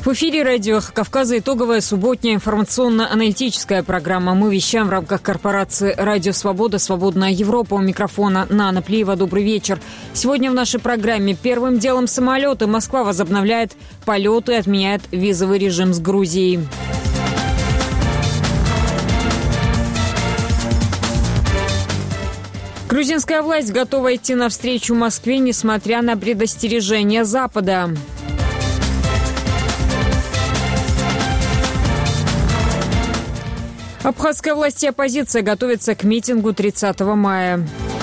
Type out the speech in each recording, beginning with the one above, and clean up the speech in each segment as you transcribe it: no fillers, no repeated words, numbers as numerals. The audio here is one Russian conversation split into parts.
В эфире радио «Эхо Кавказа» итоговая субботняя информационно-аналитическая программа. Мы вещаем в рамках корпорации «Радио Свобода», «Свободная Европа». У микрофона Нана Плиева. Добрый вечер. Сегодня в нашей программе первым делом самолеты. Москва возобновляет полеты и отменяет визовый режим с Грузией. Грузинская власть готова идти навстречу Москве, несмотря на предостережения Запада. Абхазская власть и оппозиция готовятся к митингу 30 мая.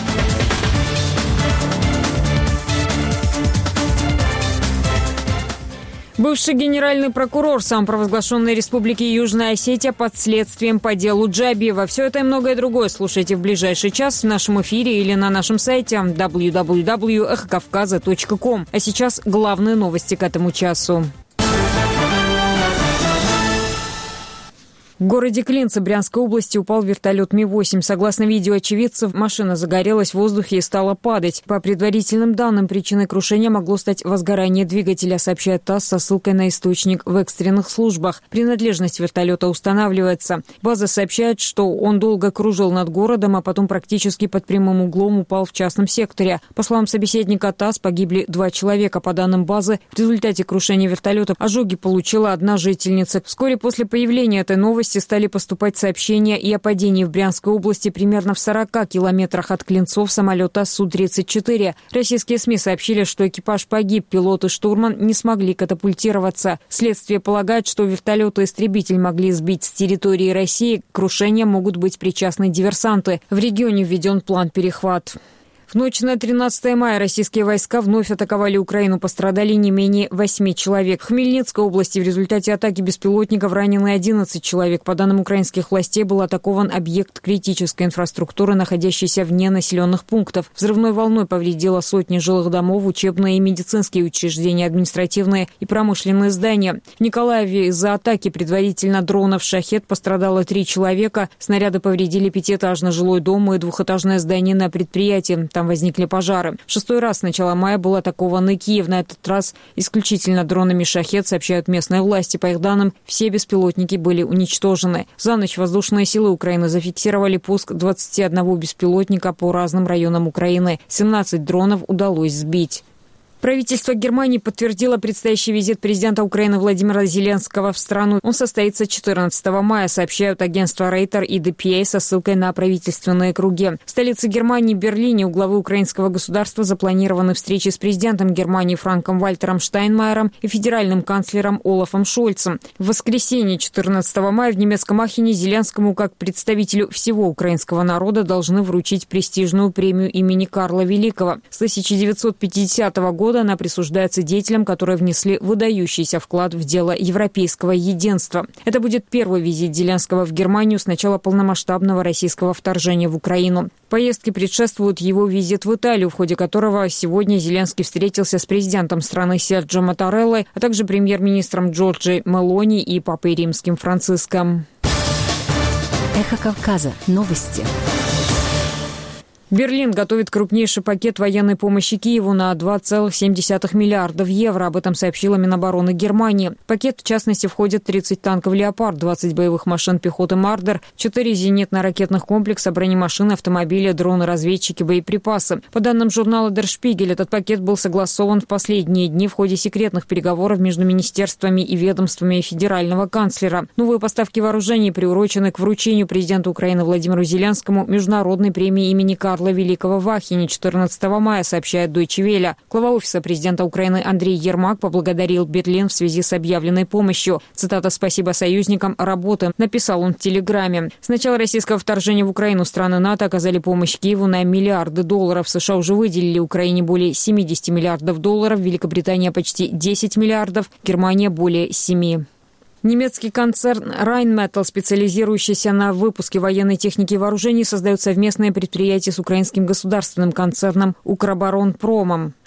Бывший генеральный прокурор самопровозглашенной республики Южная Осетия под следствием по делу Джабиева. Все это и многое другое слушайте в ближайший час в нашем эфире или на нашем сайте www.эхокавказа.ком. А сейчас главные новости к этому часу. В городе Клинцы Брянской области упал вертолет Ми-8. Согласно видео очевидцев, машина загорелась в воздухе и стала падать. По предварительным данным, причиной крушения могло стать возгорание двигателя, сообщает ТАСС со ссылкой на источник в экстренных службах. Принадлежность вертолета устанавливается. База сообщает, что он долго кружил над городом, а потом практически под прямым углом упал в частном секторе. По словам собеседника ТАСС, погибли 2 человека. По данным базы, в результате крушения вертолета ожоги получила одна жительница. Вскоре после появления этой новости стали поступать сообщения и о падении в Брянской области примерно в 40 километрах от Клинцов самолета Су-34. Российские СМИ сообщили, что экипаж погиб, пилот и штурман не смогли катапультироваться. Следствие полагает, что вертолет и истребитель могли сбить с территории России. К крушению могут быть причастны диверсанты. В регионе введен план «Перехват». В ночь на 13 мая российские войска вновь атаковали Украину. Пострадали не менее 8 человек. В Хмельницкой области в результате атаки беспилотников ранены 11 человек. По данным украинских властей, был атакован объект критической инфраструктуры, находящийся вне населенных пунктов. Взрывной волной повредило сотни жилых домов, учебные и медицинские учреждения, административные и промышленные здания. В Николаеве из-за атаки предварительно дронов «Шахед» пострадало 3 человека. Снаряды повредили 5-этажный жилой дом и 2-этажное здание на предприятии. Там возникли пожары. В 6-й раз с начала мая был атакован и Киев. На этот раз исключительно дронами «Шахед», сообщают местные власти. По их данным, все беспилотники были уничтожены. За ночь воздушные силы Украины зафиксировали пуск 21 беспилотника по разным районам Украины. 17 дронов удалось сбить. Правительство Германии подтвердило предстоящий визит президента Украины Владимира Зеленского в страну. Он состоится 14 мая, сообщают агентства Рейтер и DPA со ссылкой на правительственные круги. В столице Германии, Берлине, у главы украинского государства запланированы встречи с президентом Германии Франком Вальтером Штайнмайером и федеральным канцлером Олафом Шольцем. В воскресенье 14 мая в немецком Ахене Зеленскому, как представителю всего украинского народа, должны вручить престижную премию имени Карла Великого. С 1950 года она присуждается деятелям, которые внесли выдающийся вклад в дело европейского единства. Это будет первый визит Зеленского в Германию с начала полномасштабного российского вторжения в Украину. Поездке предшествует его визит в Италию, в ходе которого сегодня Зеленский встретился с президентом страны Серджо Маттареллой, а также премьер-министром Джорджи Мелони и папой римским Франциском. Эхо Кавказа. Новости. Берлин готовит крупнейший пакет военной помощи Киеву на 2,7 миллиардов евро. Об этом сообщила Минобороны Германии. В пакет, в частности, входят 30 танков «Леопард», 20 боевых машин пехоты «Мардер», 4 зенитно-ракетных комплекса, бронемашины, автомобили, дроны-разведчики, боеприпасы. По данным журнала Der Spiegel, этот пакет был согласован в последние дни в ходе секретных переговоров между министерствами и ведомствами федерального канцлера. Новые поставки вооружений приурочены к вручению президенту Украины Владимиру Зеленскому международной премии имени Карла Великого в Ахене 14 мая, сообщает Deutsche Welle. Глава офиса президента Украины Андрей Ермак поблагодарил Берлин в связи с объявленной помощью. Цитата: «Спасибо союзникам, работаем», написал он в Телеграме. С начала российского вторжения в Украину страны НАТО оказали помощь Киеву на миллиарды долларов. США уже выделили Украине более 70 миллиардов долларов, Великобритания почти 10 миллиардов, Германия более 7. Немецкий концерн Rheinmetall, специализирующийся на выпуске военной техники и вооружений, создает совместное предприятие с украинским государственным концерном Укроборонпромом.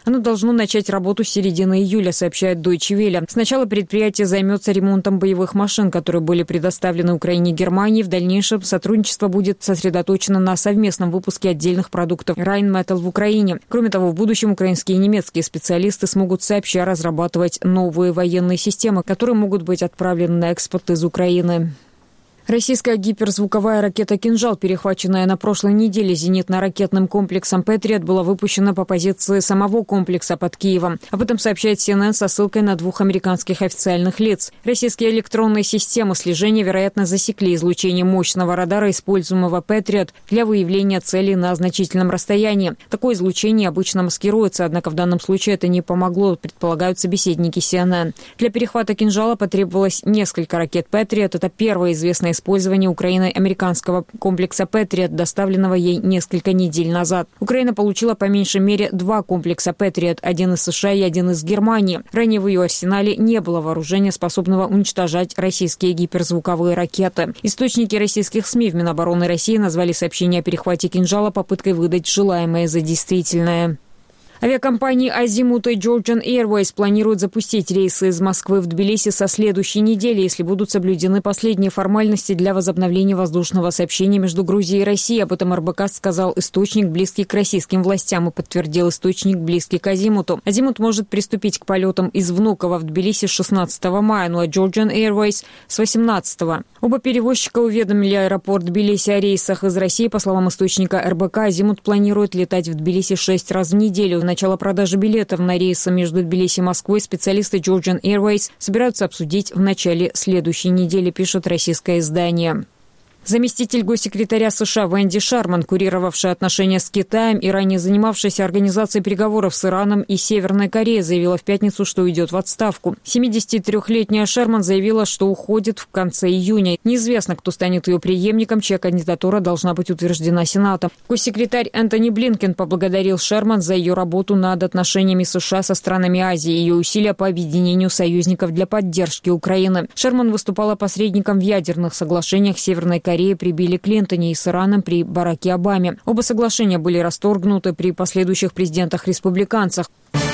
Оно должно начать работу с середины июля, сообщает Deutsche Welle. Сначала предприятие займется ремонтом боевых машин, которые были предоставлены Украине и Германии. В дальнейшем сотрудничество будет сосредоточено на совместном выпуске отдельных продуктов Rheinmetall в Украине. Кроме того, в будущем украинские и немецкие специалисты смогут сообща разрабатывать новые военные системы, которые могут быть отправлены на экспорт из Украины. Российская гиперзвуковая ракета «Кинжал», перехваченная на прошлой неделе зенитно-ракетным комплексом «Патриот», была выпущена по позиции самого комплекса под Киевом. Об этом сообщает CNN со ссылкой на 2 американских официальных лиц. Российские электронные системы слежения, вероятно, засекли излучение мощного радара, используемого «Патриот», для выявления целей на значительном расстоянии. Такое излучение обычно маскируется, однако в данном случае это не помогло, предполагают собеседники CNN. Для перехвата «Кинжала» потребовалось несколько ракет «Патриот». Это первое известное использование Украиной американского комплекса «Патриот», доставленного ей несколько недель назад. Украина получила по меньшей мере 2 комплекса «Патриот», один из США и один из Германии. Ранее в ее арсенале не было вооружения, способного уничтожать российские гиперзвуковые ракеты. Источники российских СМИ в Минобороны России назвали сообщение о перехвате «Кинжала» попыткой выдать желаемое за действительное. Авиакомпании «Азимут» и Georgian Airways планируют запустить рейсы из Москвы в Тбилиси со следующей недели, если будут соблюдены последние формальности для возобновления воздушного сообщения между Грузией и Россией. Об этом РБК сказал источник, близкий к российским властям, и подтвердил источник, близкий к «Азимуту». «Азимут» может приступить к полетам из Внуково в Тбилиси с 16 мая, ну а Georgian Airways с 18. Оба перевозчика уведомили аэропорт Тбилиси о рейсах из России. По словам источника РБК, «Азимут» планирует летать в Тбилиси 6 раз в неделю. Начало продажи билетов на рейсы между Тбилиси и Москвой специалисты Georgian Airways собираются обсудить в начале следующей недели, пишет российское издание. Заместитель госсекретаря США Венди Шерман, курировавшая отношения с Китаем и ранее занимавшаяся организацией переговоров с Ираном и Северной Кореей, заявила в пятницу, что уйдет в отставку. 73-летняя Шерман заявила, что уходит в конце июня. Неизвестно, кто станет ее преемником, чья кандидатура должна быть утверждена Сенатом. Госсекретарь Энтони Блинкен поблагодарил Шерман за ее работу над отношениями США со странами Азии и ее усилия по объединению союзников для поддержки Украины. Шерман выступала посредником в ядерных соглашениях Северной Кореи при Билли Клинтоне и с Ираном при Бараке Обаме. Оба соглашения были расторгнуты при последующих президентах-республиканцах.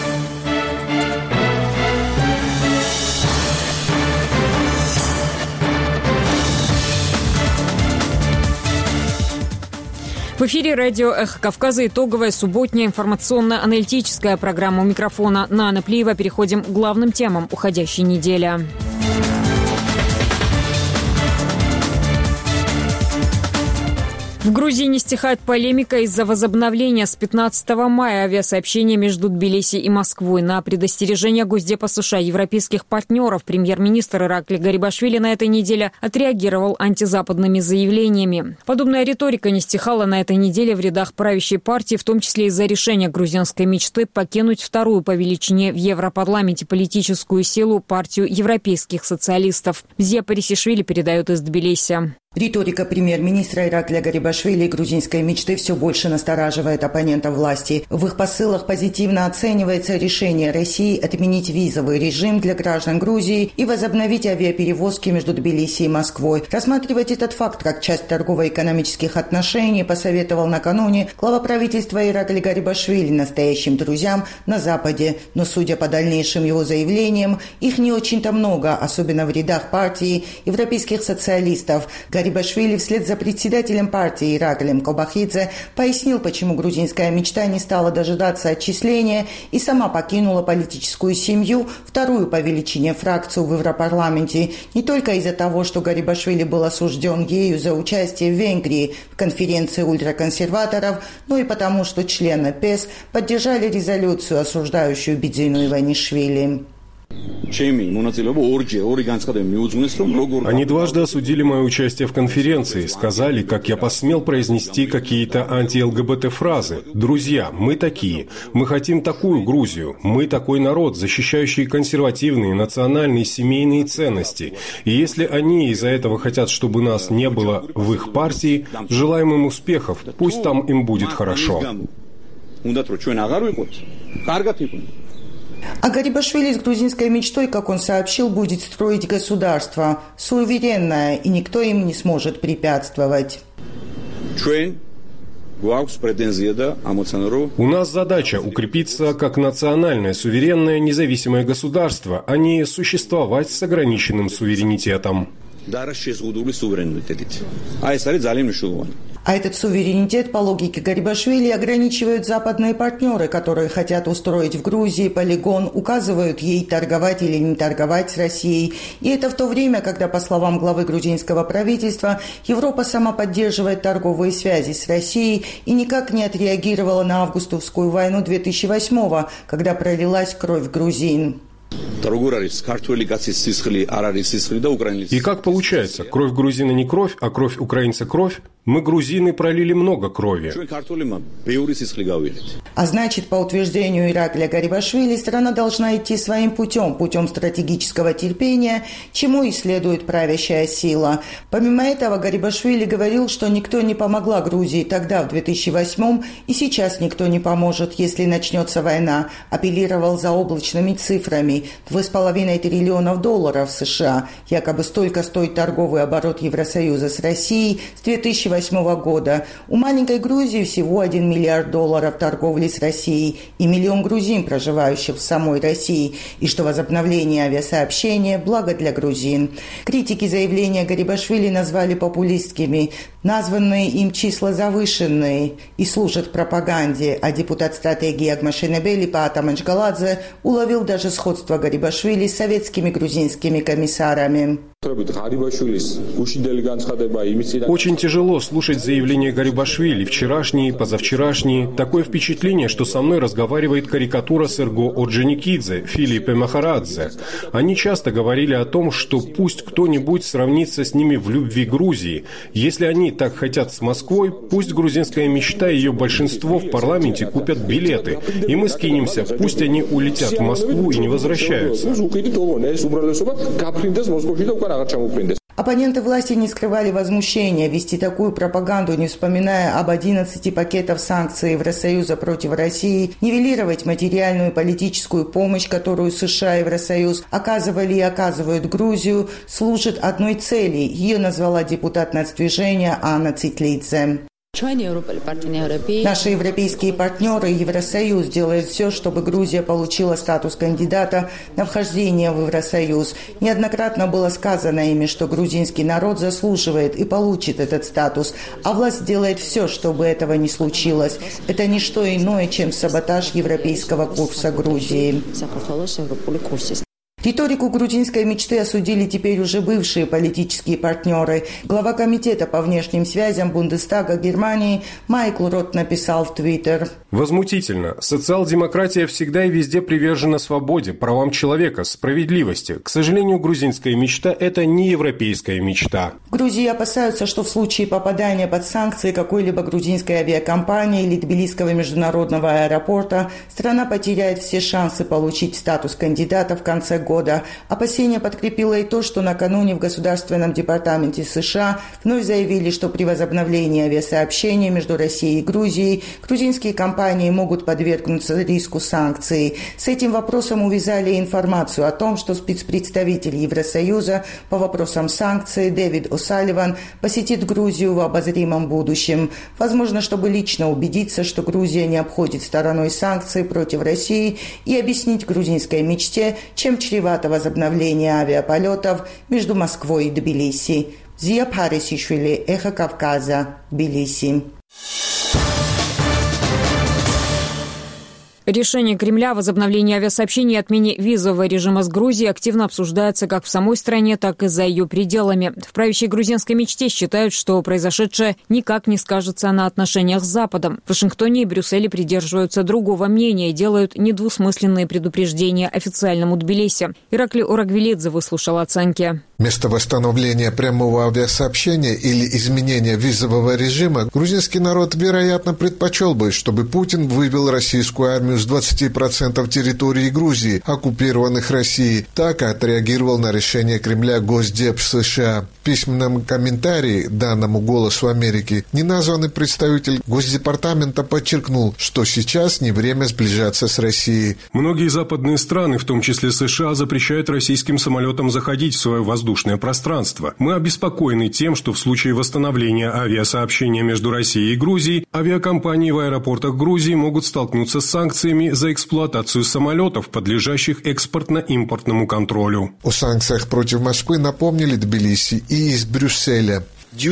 В эфире радио «Эхо Кавказа» итоговая субботняя информационно-аналитическая программа. У микрофона Нана Плиева. Переходим к главным темам уходящей недели. В Грузии не стихает полемика из-за возобновления с 15 мая авиасообщения между Тбилиси и Москвой. На предостережение Госдепа США европейских партнеров премьер-министр Иракли Гарибашвили на этой неделе отреагировал антизападными заявлениями. Подобная риторика не стихала на этой неделе в рядах правящей партии, в том числе из-за решения грузинской мечты покинуть вторую по величине в Европарламенте политическую силу партию европейских социалистов. Зия Парисишвили передает из Тбилиси. Риторика премьер-министра Иракля Гарибашвили и грузинской мечты все больше настораживает оппонентов власти. В их посылах позитивно оценивается решение России отменить визовый режим для граждан Грузии и возобновить авиаперевозки между Тбилиси и Москвой. Рассматривать этот факт как часть торгово-экономических отношений посоветовал накануне глава правительства Иракля Гарибашвили настоящим друзьям на Западе. Но, судя по дальнейшим его заявлениям, их не очень-то много, особенно в рядах партии европейских социалистов. Гарибашвили вслед за председателем партии Ираклием Кобахидзе пояснил, почему грузинская мечта не стала дожидаться отчисления и сама покинула политическую семью, вторую по величине фракцию в Европарламенте, не только из-за того, что Гарибашвили был осужден ею за участие в Венгрии в конференции ультраконсерваторов, но и потому, что члены ПЕС поддержали резолюцию, осуждающую Бедзину Иванишвили. Они дважды осудили мое участие в конференции, сказали, как я посмел произнести какие-то анти-ЛГБТ фразы. Друзья, мы такие. Мы хотим такую Грузию. Мы такой народ, защищающий консервативные, национальные, семейные ценности. И если они из-за этого хотят, чтобы нас не было в их партии, желаем им успехов. Пусть там им будет хорошо. А Гарибашвили с грузинской мечтой, как он сообщил, будет строить государство суверенное, и никто им не сможет препятствовать. У нас задача укрепиться как национальное, суверенное, независимое государство, а не существовать с ограниченным суверенитетом. А этот суверенитет, по логике Гарибашвили, ограничивают западные партнеры, которые хотят устроить в Грузии полигон, указывают ей торговать или не торговать с Россией. И это в то время, когда, по словам главы грузинского правительства, Европа сама поддерживает торговые связи с Россией и никак не отреагировала на августовскую войну 2008-го, когда пролилась кровь грузин. И как получается, кровь грузина не кровь, а кровь украинца кровь? Мы, грузины, пролили много крови. А значит, по утверждению Иракля Гарибашвили, страна должна идти своим путем стратегического терпения, чему и следует правящая сила. Помимо этого, Гарибашвили говорил, что никто не помогла Грузии тогда, в 2008-м, и сейчас никто не поможет, если начнется война. Апеллировал заоблачными цифрами. $2,5 триллиона США. Якобы столько стоит торговый оборот Евросоюза с Россией с 2008 года. У маленькой Грузии всего $1 миллиард торговли с Россией и 1 миллион грузин, проживающих в самой России, и что возобновление авиасообщения – благо для грузин. Критики заявления Гарибашвили назвали популистскими. Названные им числа завышенные и служат пропаганде, а депутат стратегии Агмашенебели Паата Манчгаладзе уловил даже сходство Гарибашвили с советскими грузинскими комиссарами. Очень тяжело слушать заявления Гарибашвили, вчерашние, позавчерашние. Такое впечатление, что со мной разговаривает карикатура Серго Орджоникидзе, Филиппе Махарадзе. Они часто говорили о том, что пусть кто-нибудь сравнится с ними в любви Грузии. Если они так хотят с Москвой, пусть грузинская мечта и ее большинство в парламенте купят билеты, и мы скинемся, пусть они улетят в Москву и не возвращаются. Оппоненты власти не скрывали возмущения вести такую пропаганду, не вспоминая об 11 пакетах санкций Евросоюза против России, нивелировать материальную и политическую помощь, которую США и Евросоюз оказывали и оказывают Грузию, служит одной цели. Ее назвала депутат нацдвижения Анна Цитлидзе. Наши европейские партнеры и Евросоюз делают все, чтобы Грузия получила статус кандидата на вхождение в Евросоюз. Неоднократно было сказано ими, что грузинский народ заслуживает и получит этот статус, а власть делает все, чтобы этого не случилось. Это не что иное, чем саботаж европейского курса Грузии. Риторику грузинской мечты осудили теперь уже бывшие политические партнеры. Глава комитета по внешним связям Бундестага Германии Майкл Рот написал в Твиттер: «Возмутительно. Социал-демократия всегда и везде привержена свободе, правам человека, справедливости. К сожалению, грузинская мечта – это не европейская мечта». В Грузии опасаются, что в случае попадания под санкции какой-либо грузинской авиакомпании или Тбилисского международного аэропорта страна потеряет все шансы получить статус кандидата в конце года. Опасения подкрепило и то, что накануне в Государственном департаменте США вновь заявили, что при возобновлении авиасообщения между Россией и Грузией грузинские компании могут подвергнуться риску санкций. С этим вопросом увязали информацию о том, что спецпредставитель Евросоюза по вопросам санкций Дэвид О'Салливан посетит Грузию в обозримом будущем. Возможно, чтобы лично убедиться, что Грузия не обходит стороной санкции против России и объяснить грузинской мечте, чем чревато возобновление авиаполетов между Москвой и Тбилиси. Зия Парисишвили, Эхо Кавказа, Тбилиси. Решение Кремля о возобновлении авиасообщений и отмене визового режима с Грузией активно обсуждается как в самой стране, так и за ее пределами. В правящей грузинской мечте считают, что произошедшее никак не скажется на отношениях с Западом. В Вашингтоне и Брюсселе придерживаются другого мнения и делают недвусмысленные предупреждения официальному Тбилиси. Иракли Орагвилидзе выслушал оценки. Вместо восстановления прямого авиасообщения или изменения визового режима, грузинский народ, вероятно, предпочел бы, чтобы Путин вывел российскую армию с 20% территории Грузии, оккупированных Россией. Так отреагировал на решение Кремля Госдеп США. В письменном комментарии данному «Голосу Америки» неназванный представитель Госдепартамента подчеркнул, что сейчас не время сближаться с Россией. Многие западные страны, в том числе США, запрещают российским самолетам заходить в свое воздушное воздушное пространство. Мы обеспокоены тем, что в случае восстановления авиасообщения между Россией и Грузией, авиакомпании в аэропортах Грузии могут столкнуться с санкциями за эксплуатацию самолетов, подлежащих экспортно-импортному контролю. О санкциях против Москвы напомнили Тбилиси и из Брюсселя.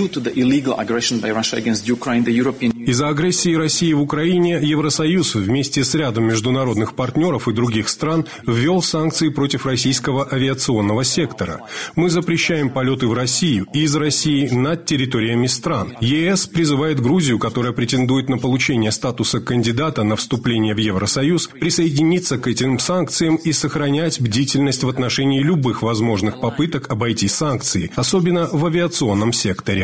Из-за агрессии России в Украине Евросоюз вместе с рядом международных партнеров и других стран ввел санкции против российского авиационного сектора. Мы запрещаем полеты в Россию и из России над территориями стран. ЕС призывает Грузию, которая претендует на получение статуса кандидата на вступление в Евросоюз, присоединиться к этим санкциям и сохранять бдительность в отношении любых возможных попыток обойти санкции, особенно в авиационном секторе.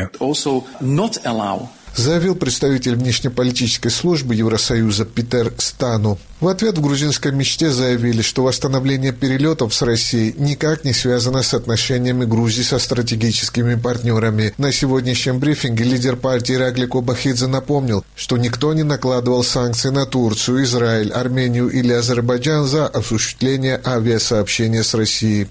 Заявил представитель внешнеполитической службы Евросоюза Питер Стану. В ответ в грузинской мечте заявили, что восстановление перелетов с Россией никак не связано с отношениями Грузии со стратегическими партнерами. На сегодняшнем брифинге лидер партии Иракли Кобахидзе напомнил, что никто не накладывал санкции на Турцию, Израиль, Армению или Азербайджан за осуществление авиасообщения с Россией.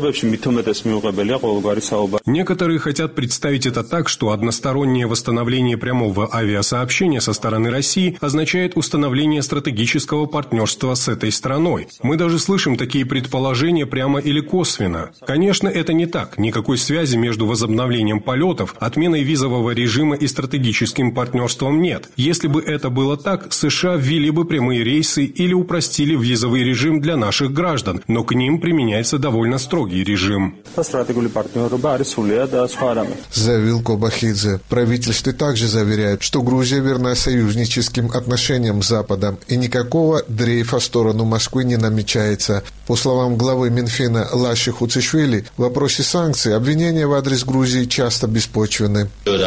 Некоторые хотят представить это так, что одностороннее восстановление прямого авиасообщения со стороны России означает установление стратегического партнерства с этой страной. Мы даже слышим такие предположения прямо или косвенно. Конечно, это не так. Никакой связи между возобновлением полетов, отменой визового режима и стратегическим партнерством нет. Если бы это было так, США ввели бы прямые рейсы или упростили визовый режим для наших граждан, но к ним применяется довольно строгий режим. Заявил Кобахидзе. Правительство также заверяет, что Грузия верна союзническим отношениям с Западом и никакого дрейфа в сторону Москвы не намечается. По словам главы Минфина Лаши Хуцишвили, в вопросе санкций обвинения в адрес Грузии часто беспочвенны.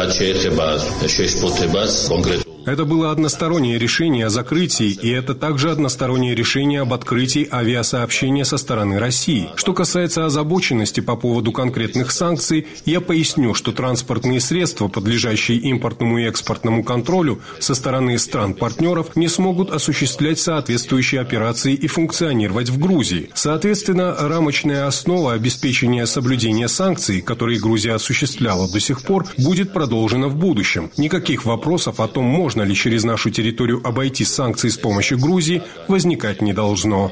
Это было одностороннее решение о закрытии, и это также одностороннее решение об открытии авиасообщения со стороны России. Что касается озабоченности по поводу конкретных санкций, я поясню, что транспортные средства, подлежащие импортному и экспортному контролю со стороны стран-партнеров, не смогут осуществлять соответствующие операции и функционировать в Грузии. Соответственно, рамочная основа обеспечения соблюдения санкций, которые Грузия осуществляла до сих пор, будет продолжена в будущем. Никаких вопросов о том, можно ли через нашу территорию обойти санкции с помощью Грузии, возникать не должно.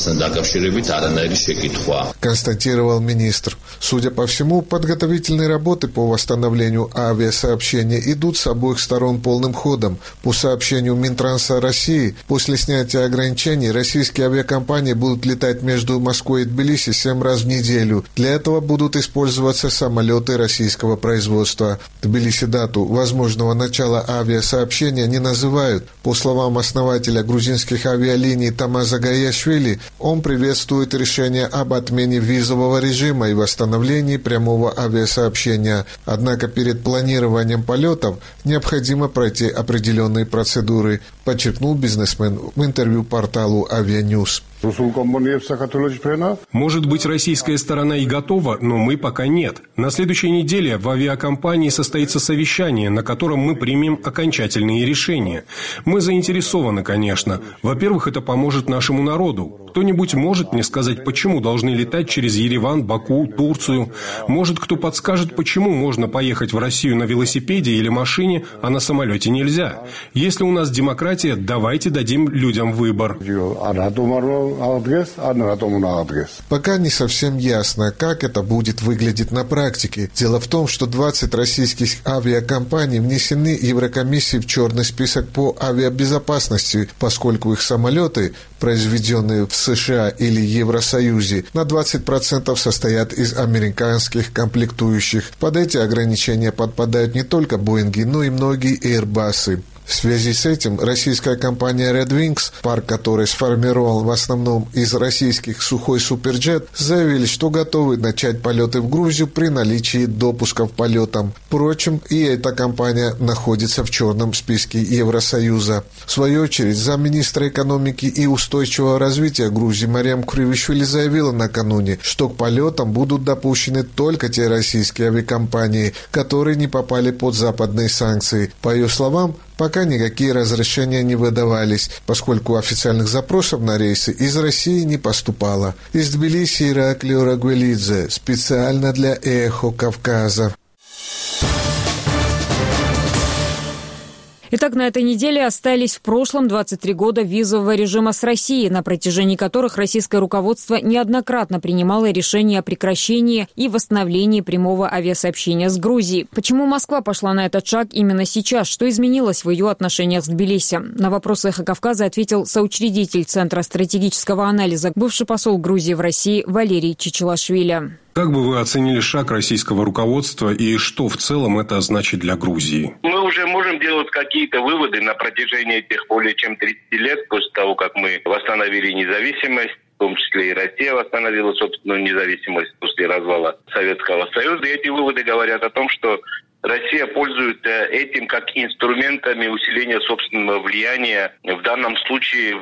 Констатировал министр. Судя по всему, подготовительные работы по восстановлению авиасообщения идут с обоих сторон полным ходом. По сообщению Минтранса России, после снятия ограничений российские авиакомпании будут летать между Москвой и Тбилиси 7 раз в неделю. Для этого будут использоваться самолеты российского производства. В Тбилиси дату возможного начала авиасообщения не называют. По словам основателя грузинских авиалиний Тамаза Гаяшвили, он приветствует решение об отмене визового режима и восстановлении прямого авиасообщения. Однако перед планированием полетов необходимо пройти определенные процедуры, подчеркнул бизнесмен в интервью порталу Авианьюз. Может быть, российская сторона и готова, но мы пока нет. На следующей неделе в авиакомпании состоится совещание, на котором мы примем окончательные решения. Мы заинтересованы, конечно. Во-первых, это поможет нашему народу. Кто-нибудь может мне сказать, почему должны летать через Ереван, Баку, Турцию? Может, кто подскажет, почему можно поехать в Россию на велосипеде или машине, а на самолете нельзя? Если у нас демократия, давайте дадим людям выбор. Пока не совсем ясно, как это будет выглядеть на практике. Дело в том, что 20 российских авиакомпаний внесены Еврокомиссией в черный список по авиабезопасности, поскольку их самолеты, произведенные в США или Евросоюзе, на 20% состоят из американских комплектующих. Под эти ограничения подпадают не только Боинги, но и многие Airbus'ы. В связи с этим российская компания Red Wings, парк которой сформирован в основном из российских сухой суперджет, заявили, что готовы начать полеты в Грузию при наличии допусков к полетам. Впрочем, и эта компания находится в черном списке Евросоюза. В свою очередь, замминистра экономики и устойчивого развития Грузии Мариам Кривишвили заявила накануне, что к полетам будут допущены только те российские авиакомпании, которые не попали под западные санкции. По ее словам, Пока никакие разрешения не выдавались, поскольку официальных запросов на рейсы из России не поступало. Из Тбилиси Ираклий Рагвелидзе, специально для «Эхо Кавказа». Итак, на этой неделе остались в прошлом 23 года визового режима с Россией, на протяжении которых российское руководство неоднократно принимало решения о прекращении и восстановлении прямого авиасообщения с Грузией. Почему Москва пошла на этот шаг именно сейчас? Что изменилось в ее отношениях с Тбилиси? На вопросы «Эхо Кавказа» ответил соучредитель Центра стратегического анализа, бывший посол Грузии в России Валерий Чичилашвили. Как бы вы оценили шаг российского руководства и что в целом это значит для Грузии? Мы уже можем делать какие-то выводы на протяжении этих более чем 30 лет, после того, как мы восстановили независимость, в том числе и Россия восстановила собственную независимость после развала Советского Союза. И эти выводы говорят о том, что Россия пользуется этим как инструментами усиления собственного влияния, в данном случае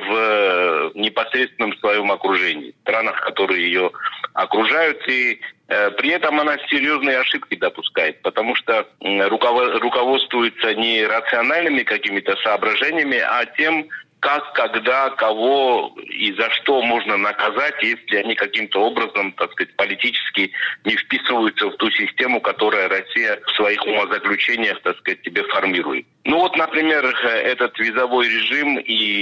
в непосредственном своем окружении, в странах, которые ее окружают, и при этом она серьезные ошибки допускает, потому что руководствуется не рациональными какими-то соображениями, а тем, как, когда, кого и за что можно наказать, если они каким-то образом, так сказать, политически не вписываются в ту систему, которую Россия в своих умозаключениях, так сказать, тебе формирует. Ну вот, например, этот визовой режим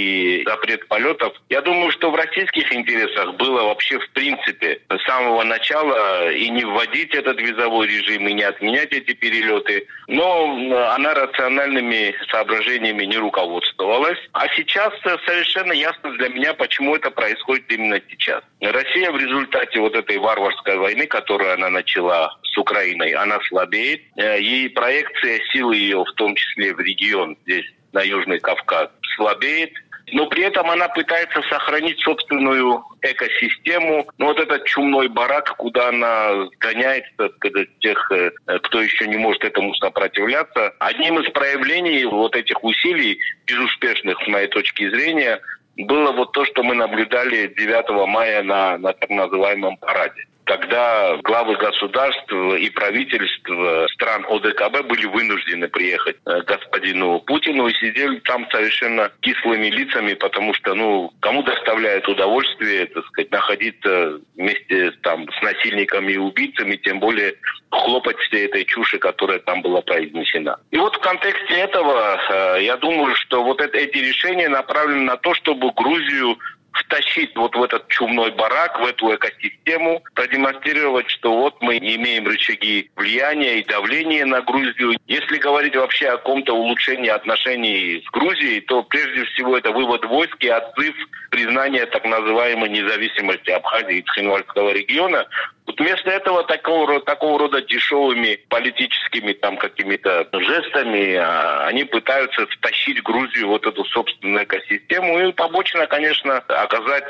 и запрет полетов. Я думаю, что в российских интересах было вообще в принципе с самого начала и не вводить этот визовой режим, и не отменять эти перелеты. Но она рациональными соображениями не руководствовалась. А сейчас совершенно ясно для меня, почему это происходит именно сейчас. Россия в результате вот этой варварской войны, которую она начала с Украиной, она слабеет. И проекция силы ее, в том числе в регион, здесь на Южный Кавказ, слабеет. Но при этом она пытается сохранить собственную экосистему. Но вот этот чумной барак, куда она сгоняет, так сказать, тех, кто еще не может этому сопротивляться. Одним из проявлений вот этих усилий, безуспешных с моей точки зрения, было вот то, что мы наблюдали 9 мая на так называемом параде, когда главы государств и правительств стран ОДКБ были вынуждены приехать к господину Путину и сидели там совершенно кислыми лицами, потому что, кому доставляет удовольствие, так сказать, находиться вместе там с насильниками и убийцами, тем более хлопать всей этой чуши, которая там была произнесена. И вот в контексте этого, я думаю, что вот эти решения направлены на то, чтобы Грузию втащить вот в этот чумной барак, в эту экосистему, продемонстрировать, что вот мы имеем рычаги влияния и давления на Грузию. Если говорить вообще о каком-то улучшении отношений с Грузией, то прежде всего это вывод войск и отзыв признания так называемой независимости Абхазии и Цхинвальского региона. Вот вместо этого такого рода дешевыми политическими там какими-то жестами они пытаются втащить Грузию в вот эту собственную экосистему и побочно, конечно, оказать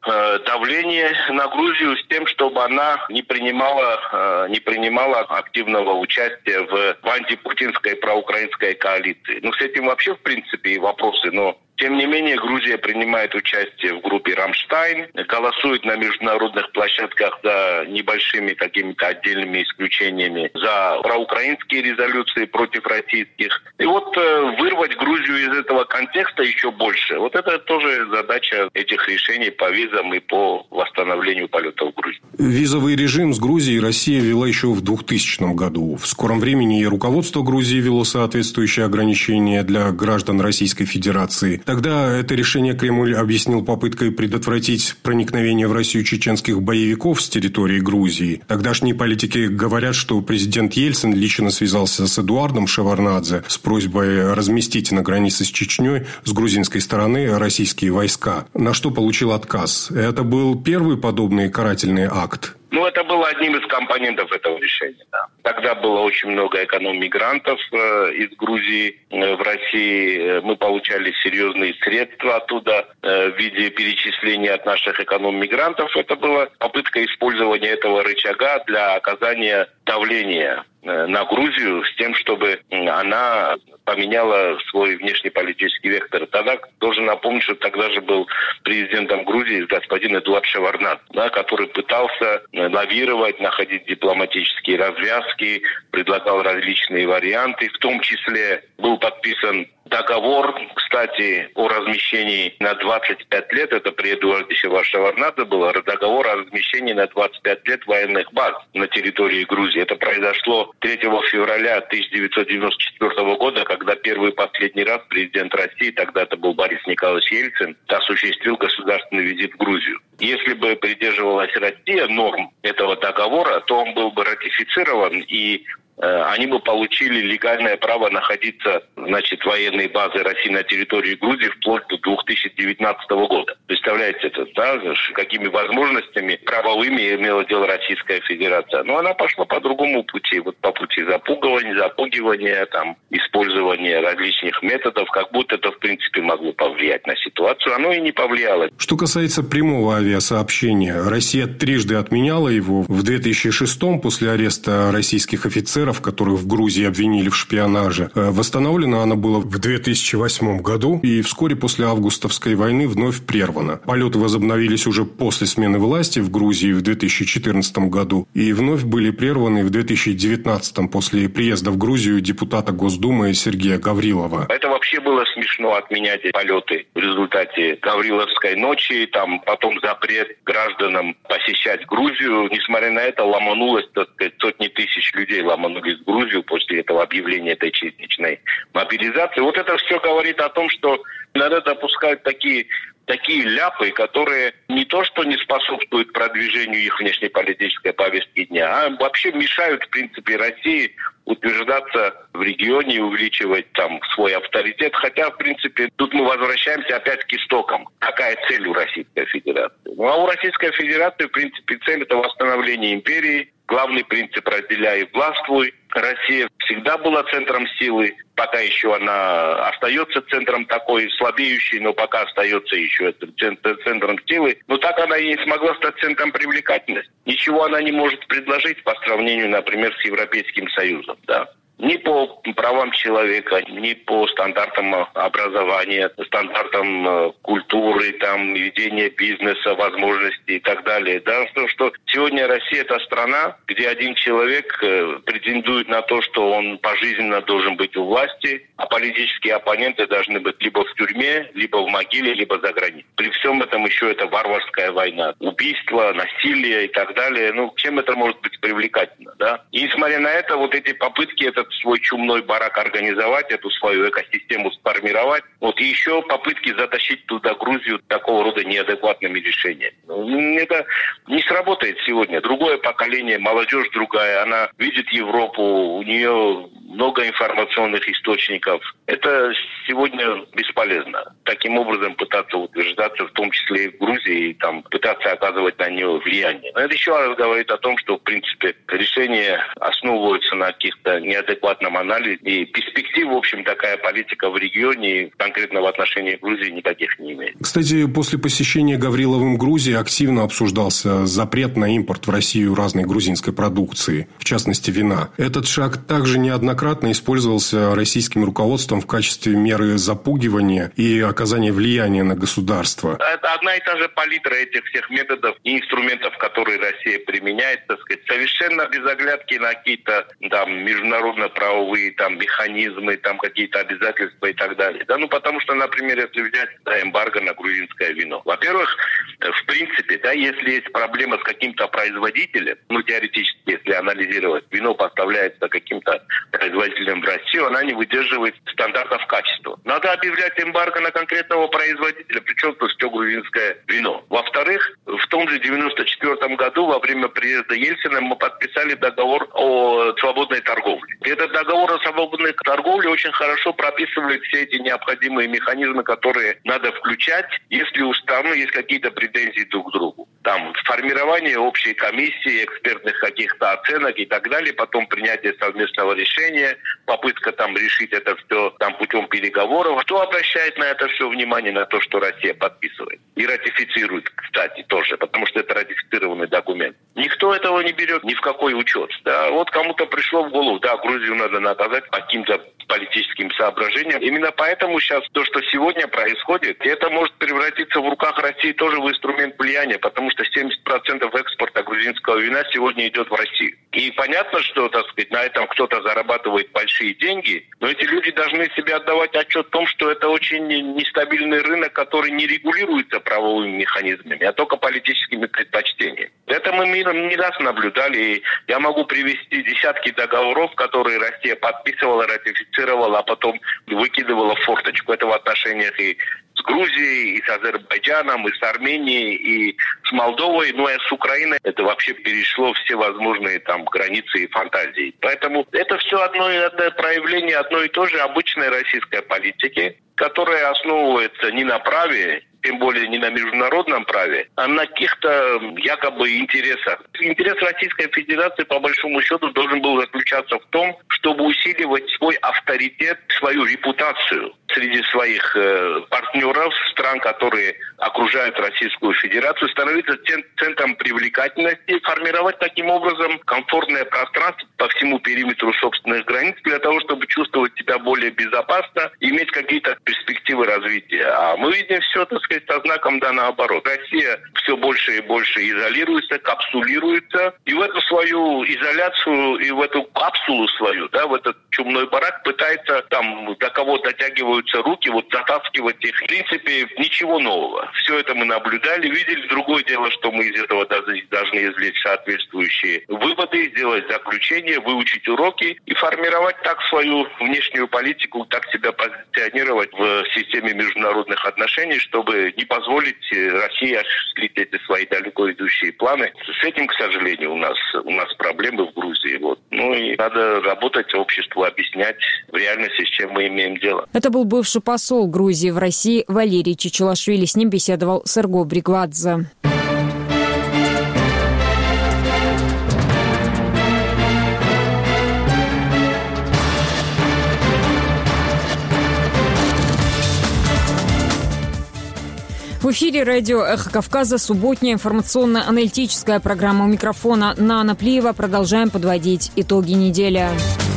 давление на Грузию с тем, чтобы она не принимала активного участия в антипутинской проукраинской коалиции. С этим вообще в принципе и вопросы, но тем не менее, Грузия принимает участие в группе «Рамштайн», голосует на международных площадках за небольшими какими-то отдельными исключениями, за проукраинские резолюции против российских. И вот вырвать Грузию из этого контекста еще больше. Вот это тоже задача этих решений по визам и по восстановлению полетов в Грузии. Визовый режим с Грузией Россия ввела еще в 2000 году. В скором времени и руководство Грузии ввело соответствующие ограничения для граждан Российской Федерации. Тогда это решение Кремль объяснил попыткой предотвратить проникновение в Россию чеченских боевиков с территории Грузии. Тогдашние политики говорят, что президент Ельцин лично связался с Эдуардом Шеварднадзе с просьбой разместить на границе с Чечней с грузинской стороны российские войска, на что получил отказ. Это был первый подобный карательный акт. Это было одним из компонентов этого решения. Да. Тогда было очень много эконом-мигрантов из Грузии в России. Мы получали серьезные средства оттуда в виде перечисления от наших эконом-мигрантов. Это была попытка использования этого рычага для оказания давления на Грузию с тем, чтобы она поменяла свой внешнеполитический вектор. Тогда должен напомнить, что тогда же был президентом Грузии господин Эдуард Шеварднадзе, да, который пытался лавировать, находить дипломатические развязки, предлагал различные варианты. В том числе был подписан договор, кстати, о размещении на 25 лет, это при Эдуарде Шеварднадзе был договор о размещении на 25 лет военных баз на территории Грузии. Это произошло 3 февраля 1994 года, когда первый и последний раз президент России, тогда это был Борис Николаевич Ельцин, осуществил государственный визит в Грузию. Если бы придерживалась Россия норм этого договора, то он был бы ратифицирован, и они бы получили легальное право находиться, военные базы России на территории Грузии вплоть до 2019 года. Представляете это, да? Какими возможностями правовыми имела дело Российская Федерация. Но она пошла по другому пути, по пути запугивания, использования различных методов, как будто это, в принципе, могло повлиять на ситуацию. Оно и не повлияло. Что касается прямого авиасообщения, Россия трижды отменяла его. В 2006-м, после ареста российских офицеров, которых в Грузии обвинили в шпионаже. Восстановлено оно было в 2008 году и вскоре после августовской войны вновь прервано. Полеты возобновились уже после смены власти в Грузии в 2014 году и вновь были прерваны в 2019 после приезда в Грузию депутата Госдумы Сергея Гаврилова. Это вообще было смешно отменять полеты в результате Гавриловской ночи, потом запрет гражданам посещать Грузию. Несмотря на это, ломанулось, сотни тысяч людей ломанулись в Грузию после этого объявления этой частичной мобилизации. Вот это все говорит о том, что надо допускать такие ляпы, которые не то что не способствуют продвижению их внешнеполитической повестки дня, а вообще мешают, в принципе, России утверждаться в регионе и увеличивать свой авторитет. Хотя, в принципе, тут мы возвращаемся опять к истокам. Какая цель у Российской Федерации? А у Российской Федерации, в принципе, цель – это восстановление империи. Главный принцип «разделяй и властвуй». Россия всегда была центром силы, пока еще она остается центром такой слабеющей, но пока остается еще центром силы. Но так она и не смогла стать центром привлекательности. Ничего она не может предложить по сравнению, например, с Европейским Союзом, да. Ни по правам человека, ни по стандартам образования, стандартам культуры, ведения бизнеса, возможностей и так далее. Да, что сегодня Россия – это страна, где один человек претендует на то, что он пожизненно должен быть у власти, а политические оппоненты должны быть либо в тюрьме, либо в могиле, либо за границей. При всем этом еще это варварская война, убийство, насилие и так далее. Чем это может быть привлекательно, да? И несмотря на это, вот эти попытки, этот свой чумной барак организовать, эту свою экосистему сформировать, и еще попытки затащить туда Грузию такого рода неадекватными решениями. Это не сработает сегодня. Другое поколение, молодежь другая, она видит Европу, у нее много информационных источников. Это сегодня бесполезно. Таким образом пытаться утверждаться, в том числе и в Грузии, и пытаться оказывать на нее влияние. Но это еще раз говорит о том, что, в принципе, решения основываются на каких-то неадекватном анализе. И перспектив, в общем, такая политика в регионе, конкретно в отношении Грузии, никаких не имеет. Кстати, после посещения Гавриловым Грузии активно обсуждался запрет на импорт в Россию разной грузинской продукции, в частности, вина. Этот шаг также неоднократно использовался российским руководством в качестве меры запугивания и оказания влияния на государство. Это одна и та же палитра этих всех методов и инструментов, которые Россия применяет, совершенно без оглядки на какие-то международно-правовые механизмы, какие-то обязательства и так далее. Да, потому что, например, если взять эмбарго на грузинское вино. Во-первых, в принципе, если есть проблема с каким-то производителем, теоретически, если анализировать, вино поставляется каким-то производителем в Россию, она не выдерживает стандартов качества. Надо объявлять эмбарго на конкретного производителя, причем тут все грузинское вино. Во-вторых, в том же 1994 году, во время приезда Ельцина, мы подписали договор о свободной торговле. И этот договор о свободной торговле очень хорошо прописывает все эти необходимые механизмы, которые надо включать, если у страны есть какие-то претензии друг к другу. Формирование общей комиссии, экспертных каких-то оценок и так далее, потом принятие совместного решения, попытка решить это все путем переговоров. Кто обращает на это все внимание, на то, что Россия подписывает? и ратифицируют, кстати, тоже, потому что это ратифицированный документ. Никто этого не берет ни в какой учет. Да, вот кому-то пришло в голову, да, Грузию надо наказать по каким-то политическим соображениям. Именно поэтому сейчас то, что сегодня происходит, это может превратиться в руках России тоже в инструмент влияния, потому что 70% экспорта грузинского вина сегодня идет в Россию. И понятно, что, так сказать, на этом кто-то зарабатывает большие деньги, но эти люди должны себе отдавать отчет в том, что это очень нестабильный рынок, который не регулируется правовыми механизмами, а только политическими предпочтениями. Это мы миром не раз наблюдали, и я могу привести десятки договоров, которые Россия подписывала, ратифицировала, а потом выкидывала в форточку. Это в отношениях и с Грузией, и с Азербайджаном, и с Арменией, и с Молдовой, ну а с Украиной это вообще перешло все возможные там границы и фантазии. Поэтому это все одно проявление одной и той же обычной российской политики, которая основывается не на праве, тем более не на международном праве, а на каких-то якобы интересах. Интерес Российской Федерации, по большому счету, должен был заключаться в том, чтобы усиливать свой авторитет, свою репутацию среди своих партнеров, стран, которые окружают Российскую Федерацию, становиться центром привлекательности, формировать таким образом комфортное пространство по всему периметру собственных границ для того, чтобы чувствовать себя более безопасно, иметь какие-то перспективы развития. А мы видим все, так сказать, со знаком да наоборот. Россия все больше и больше изолируется, капсулируется, и в эту свою изоляцию, и в эту капсулу свою, да, в этот чумной барак пытается там до кого дотягиваются руки, вот затаскивать их. В принципе, ничего нового. Все это мы наблюдали, видели. Другое дело, что мы из этого должны извлечь соответствующие выводы, сделать заключение, выучить уроки и формировать так свою внешнюю политику, так себя позиционировать в системе международных отношений, чтобы не позволить России осуществить эти свои далеко идущие планы. С этим, к сожалению, у нас проблемы в Грузии. Вот. Ну и надо работать обществу, объяснять в реальности, с чем мы имеем дело. Это был бывший посол Грузии в России Валерий Чичилашвили. С ним беседовал Серго Бригвадзе. В эфире радио «Эхо Кавказа», субботняя информационно-аналитическая программа. У микрофона Нана Плиева. Продолжаем подводить итоги недели.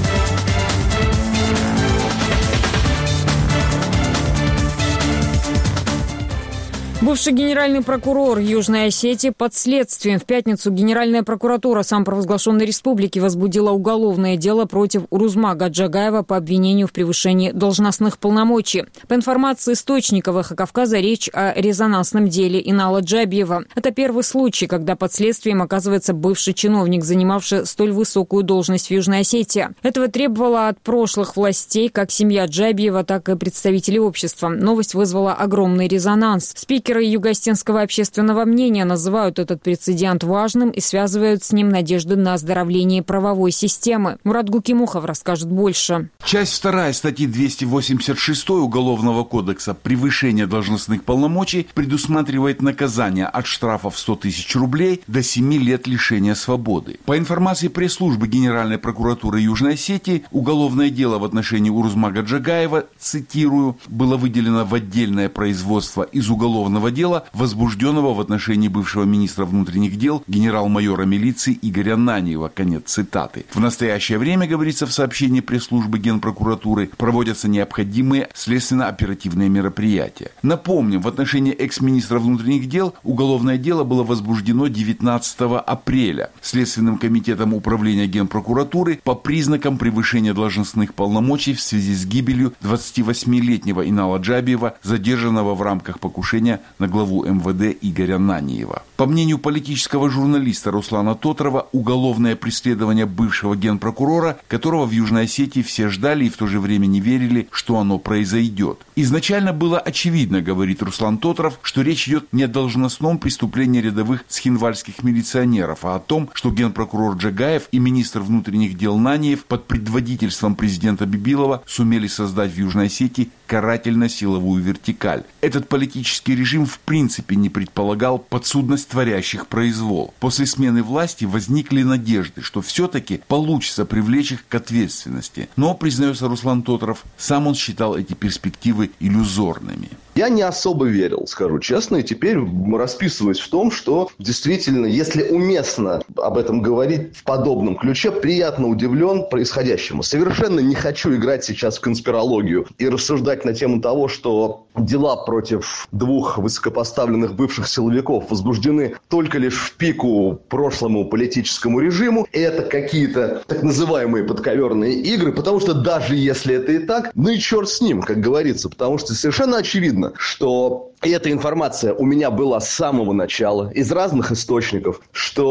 Бывший генеральный прокурор Южной Осетии под следствием. В пятницу Генеральная прокуратура самопровозглашенной республики возбудила уголовное дело против Урузмага Джагаева по обвинению в превышении должностных полномочий. По информации источников «Эхо Кавказа», речь о резонансном деле Инала Джабиева. Это первый случай, когда под следствием оказывается бывший чиновник, занимавший столь высокую должность в Южной Осетии. Этого требовало от прошлых властей как семья Джабиева, так и представители общества. Новость вызвала огромный резонанс. Спикеры югостинского общественного мнения называют этот прецедент важным и связывают с ним надежды на оздоровление правовой системы. Мурат Гукимухов расскажет больше. Часть 2 статьи 286 Уголовного кодекса «Превышение должностных полномочий» предусматривает наказание от штрафа в 100 тысяч рублей до 7 лет лишения свободы. По информации пресс-службы Генеральной прокуратуры Южной Осетии, уголовное дело в отношении Урузмага Джагаева, цитирую, было выделено в отдельное производство из уголовного дела, возбужденного в отношении бывшего министра внутренних дел генерал-майора милиции Игоря Наниева. Конец цитаты. В настоящее время, говорится в сообщении пресс-службы Генпрокуратуры, проводятся необходимые следственно-оперативные мероприятия. Напомним, в отношении экс-министра внутренних дел уголовное дело было возбуждено 19 апреля Следственным комитетом управления Генпрокуратуры по признакам превышения должностных полномочий в связи с гибелью 28-летнего Инала Джабиева, задержанного в рамках покушения на главу МВД Игоря Наниева. По мнению политического журналиста Руслана Тотрова, уголовное преследование бывшего генпрокурора, которого в Южной Осетии все ждали и в то же время не верили, что оно произойдет. Изначально было очевидно, говорит Руслан Тотров, что речь идет не о должностном преступлении рядовых схинвальских милиционеров, а о том, что генпрокурор Джагаев и министр внутренних дел Наниев под предводительством президента Бибилова сумели создать в Южной Осетии карательно-силовую вертикаль. Этот политический режим в принципе не предполагал подсудность творящих произвол. После смены власти возникли надежды, что все-таки получится привлечь их к ответственности. Но, признается Руслан Тотров, сам он считал эти перспективы иллюзорными. Я не особо верил, скажу честно, и теперь расписываюсь в том, что действительно, если уместно об этом говорить в подобном ключе, приятно удивлен происходящему. Совершенно не хочу играть сейчас в конспирологию и рассуждать на тему того, что дела против двух высокопоставленных бывших силовиков возбуждены только лишь в пику прошлому политическому режиму. И это какие-то так называемые подковерные игры, потому что даже если это и так, ну и черт с ним, как говорится, потому что совершенно очевидно, что эта информация у меня была с самого начала, из разных источников,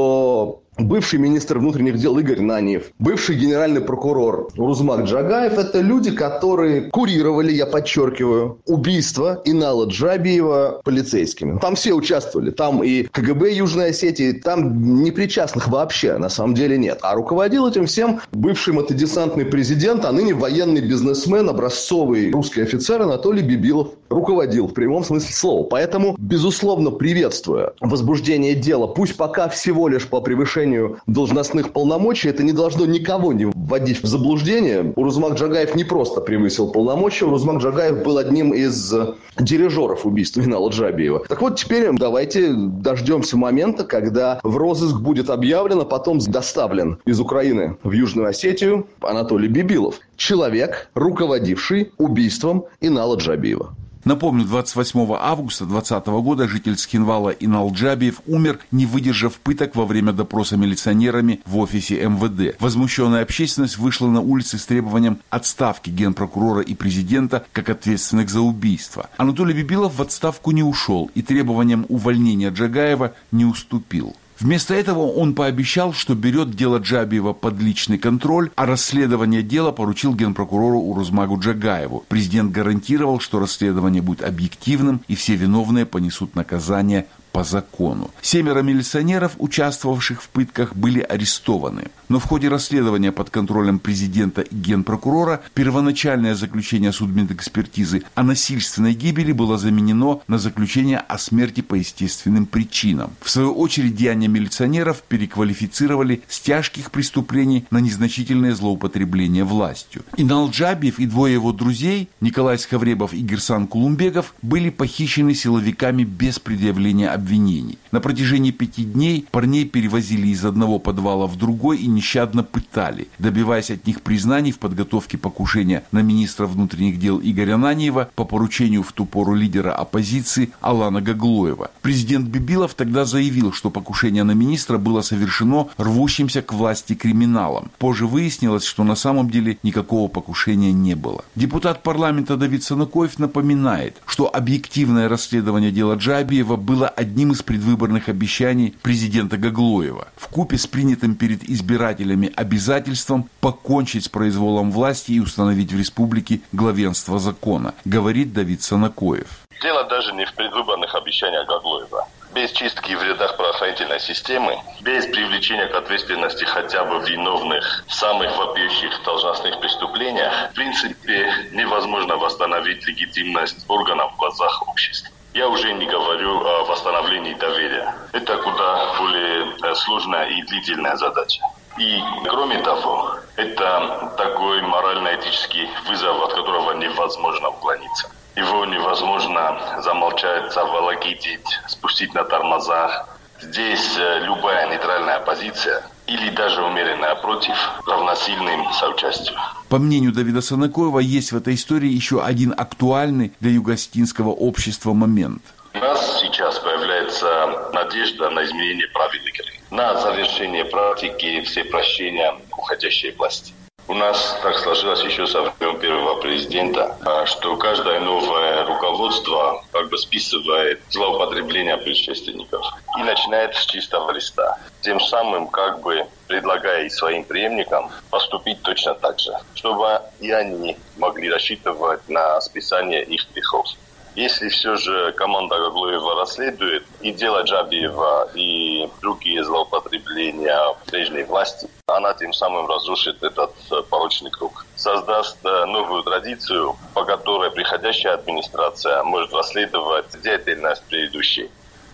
что бывший министр внутренних дел Игорь Наниев, бывший генеральный прокурор Урузмак Джагаев – это люди, которые курировали, я подчеркиваю, убийство Инала Джабиева полицейскими. Там все участвовали, там и КГБ Южной Осетии, там непричастных вообще на самом деле нет. А руководил этим всем бывший мотодесантный президент, а ныне военный бизнесмен, образцовый русский офицер Анатолий Бибилов руководил в прямом смысле слова. Поэтому, безусловно, приветствуя возбуждение дела, пусть пока всего лишь по превышению должностных полномочий, это не должно никого не вводить в заблуждение. Урузмак Джагаев не просто превысил полномочия, Урузмак Джагаев был одним из дирижеров убийства Инала Джабиева. Так вот, теперь давайте дождемся момента, когда в розыск будет объявлен, а потом доставлен из Украины в Южную Осетию Анатолий Бибилов. Человек, руководивший убийством Инала Джабиева. Напомню, 28 августа 2020 года житель Схинвала Инал Джабиев умер, не выдержав пыток во время допроса милиционерами в офисе МВД. Возмущенная общественность вышла на улицы с требованием отставки генпрокурора и президента как ответственных за убийство. Анатолий Бибилов в отставку не ушел и требованиям увольнения Джагаева не уступил. Вместо этого он пообещал, что берет дело Джабиева под личный контроль, а расследование дела поручил генпрокурору Урузмагу Джагаеву. Президент гарантировал, что расследование будет объективным и все виновные понесут наказание по закону. 7 милиционеров, участвовавших в пытках, были арестованы. Но в ходе расследования под контролем президента и генпрокурора первоначальное заключение судмедэкспертизы о насильственной гибели было заменено на заключение о смерти по естественным причинам. В свою очередь, деяния милиционеров переквалифицировали с тяжких преступлений на незначительное злоупотребление властью. Инал Джабиев и 2 его друзей, Николай Схавребов и Гирсан Кулумбеков, были похищены силовиками без предъявления обвинений. На протяжении 5 дней парней перевозили из одного подвала в другой и нещадно пытали, добиваясь от них признаний в подготовке покушения на министра внутренних дел Игоря Наниева по поручению в ту пору лидера оппозиции Алана Гаглоева. Президент Бибилов тогда заявил, что покушение на министра было совершено рвущимся к власти криминалом. Позже выяснилось, что на самом деле никакого покушения не было. Депутат парламента Давид Санакоев напоминает, что объективное расследование дела Джабиева было одним из предвыборных обещаний президента Гаглоева, вкупе с принятым перед избирателями обязательством покончить с произволом власти и установить в республике главенство закона, говорит Давид Санакоев. Дело даже не в предвыборных обещаниях Гаглоева. Без чистки в рядах правоохранительной системы, без привлечения к ответственности хотя бы виновных в самых вопиющих должностных преступлениях, в принципе, невозможно восстановить легитимность органов в глазах общества. Я уже не говорю о восстановлении доверия. Это куда более сложная и длительная задача. И, кроме того, это такой морально-этический вызов, от которого невозможно уклониться. Его невозможно замолчать, заволокитить, спустить на тормозах. Здесь любая нейтральная позиция или даже умеренная против равносильным соучастию. По мнению Давида Санакоева, есть в этой истории еще один актуальный для юго-осетинского общества момент. У нас сейчас появляется надежда на изменение правил игры, на завершение практики всепрощения уходящей власти. У нас так сложилось еще со времен первого президента, что каждое новое руководство как бы списывает злоупотребление предшественников и начинает с чистого листа. Тем самым как бы предлагая и своим преемникам поступить точно так же, чтобы и они могли рассчитывать на списание их грехов. Если все же команда Гаглоева расследует и дело Джабиева, и другие злоупотребления прежней власти, она тем самым разрушит этот порочный круг. Создаст новую традицию, по которой приходящая администрация может расследовать деятельность предыдущей.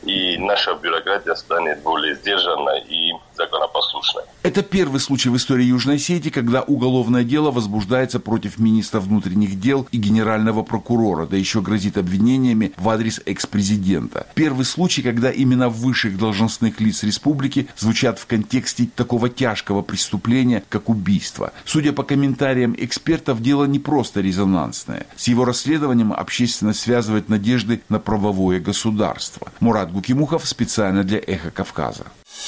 и наша бюрократия станет более сдержанной и законопослушной. Это первый случай в истории Южной Осетии, когда уголовное дело возбуждается против министра внутренних дел и генерального прокурора, да еще грозит обвинениями в адрес экс-президента. Первый случай, когда имена высших должностных лиц республики звучат в контексте такого тяжкого преступления, как убийство. Судя по комментариям экспертов, дело не просто резонансное. С его расследованием общественность связывает надежды на правовое государство. Мурат Гукимухов специально для «Эхо Кавказа».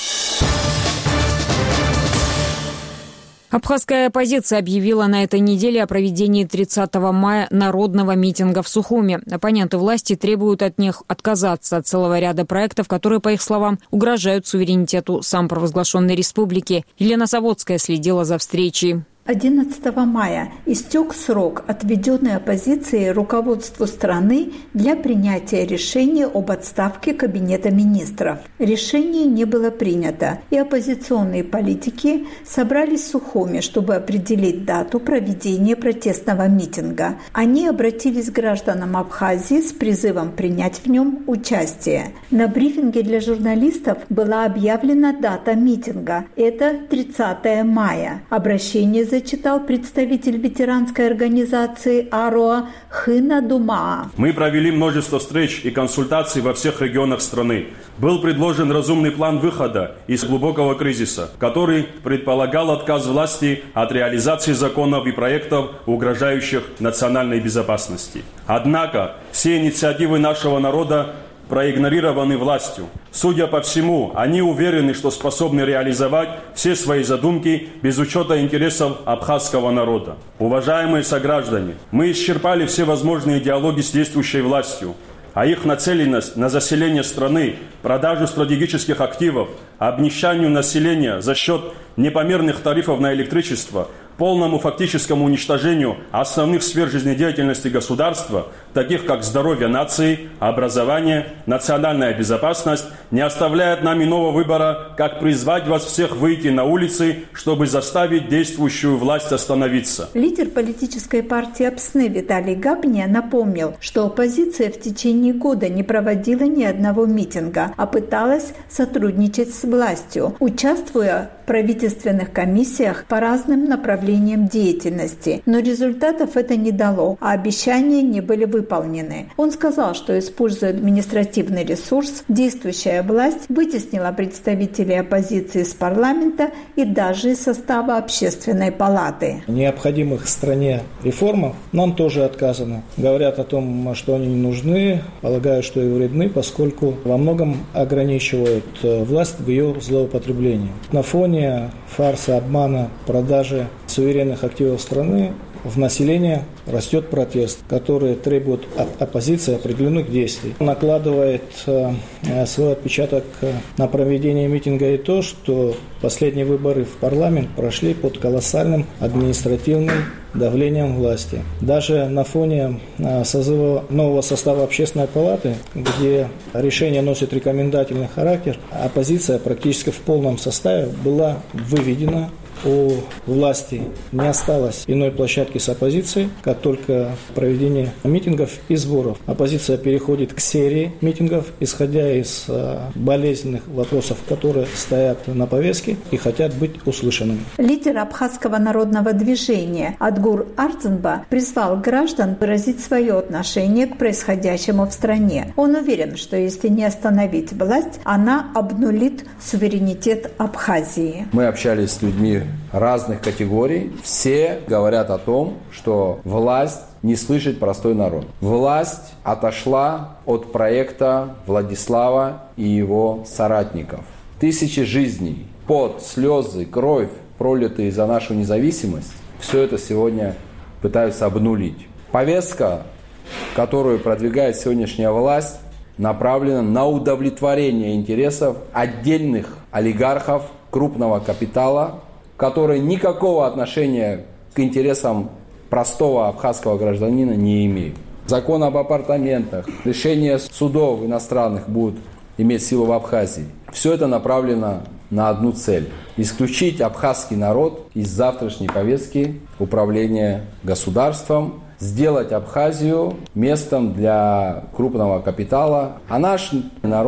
Абхазская оппозиция объявила на этой неделе о проведении 30 мая народного митинга в Сухуми. Оппоненты власти требуют от них отказаться от целого ряда проектов, которые, по их словам, угрожают суверенитету самопровозглашенной республики. Елена Саводская следила за встречей. 11 мая истек срок, отведенный оппозицией руководству страны для принятия решения об отставке Кабинета министров. Решение не было принято, и оппозиционные политики собрались в Сухуми, чтобы определить дату проведения протестного митинга. Они обратились к гражданам Абхазии с призывом принять в нем участие. На брифинге для журналистов была объявлена дата митинга. Это 30 мая. Обращение зачитал представитель ветеранской организации АРОА Хына Думаа. Мы провели множество встреч и консультаций во всех регионах страны. Был предложен разумный план выхода из глубокого кризиса, который предполагал отказ власти от реализации законов и проектов, угрожающих национальной безопасности. Однако все инициативы нашего народа проигнорированы властью. Судя по всему, они уверены, что способны реализовать все свои задумки без учета интересов абхазского народа. Уважаемые сограждане, мы исчерпали все возможные диалоги с действующей властью, а их нацеленность на заселение страны, продажу стратегических активов, обнищанию населения за счет непомерных тарифов на электричество, полному фактическому уничтожению основных сфер жизнедеятельности государства, таких как здоровье нации, образование, национальная безопасность, не оставляет нам иного выбора, как призвать вас всех выйти на улицы, чтобы заставить действующую власть остановиться. Лидер политической партии АПСНы Виталий Габния напомнил, что оппозиция в течение года не проводила ни одного митинга, а пыталась сотрудничать с властью, участвуя в правительственных комиссиях по разным направлениям деятельности. Но результатов это не дало, а обещания не были выполнены. Он сказал, что, используя административный ресурс, действующая власть вытеснила представителей оппозиции из парламента и даже из состава общественной палаты. Необходимых стране реформах нам тоже отказано. Говорят о том, что они не нужны, полагают, что и вредны, поскольку во многом ограничивают власть в ее злоупотреблении. На фоне фарса, обмана, продажи суверенных активов страны в населении растет протест, который требует от оппозиции определенных действий. Накладывает свой отпечаток на проведение митинга и то, что последние выборы в парламент прошли под колоссальным административным давлением власти. Даже на фоне созыва нового состава общественной палаты, где решение носит рекомендательный характер, оппозиция практически в полном составе была выведена. У власти не осталось иной площадки с оппозицией, как только проведение митингов и сборов. Оппозиция переходит к серии митингов, исходя из болезненных вопросов, которые стоят на повестке и хотят быть услышанными. Лидер абхазского народного движения Адгур Арцинба призвал граждан выразить свое отношение к происходящему в стране. Он уверен, что если не остановить власть, она обнулит суверенитет Абхазии. Мы общались с людьми разных категорий. Все говорят о том, что власть не слышит простой народ. Власть отошла от проекта Владислава и его соратников. Тысячи жизней, пот, слезы, кровь, пролитые за нашу независимость, все это сегодня пытаются обнулить. Повестка, которую продвигает сегодняшняя власть, направлена на удовлетворение интересов отдельных олигархов крупного капитала, которые никакого отношения к интересам простого абхазского гражданина не имеют. Закон об апартаментах, решения судов иностранных будут иметь силу в Абхазии. Все это направлено на одну цель – исключить абхазский народ из завтрашней повестки управления государством, сделать Абхазию местом для крупного капитала, а наш народ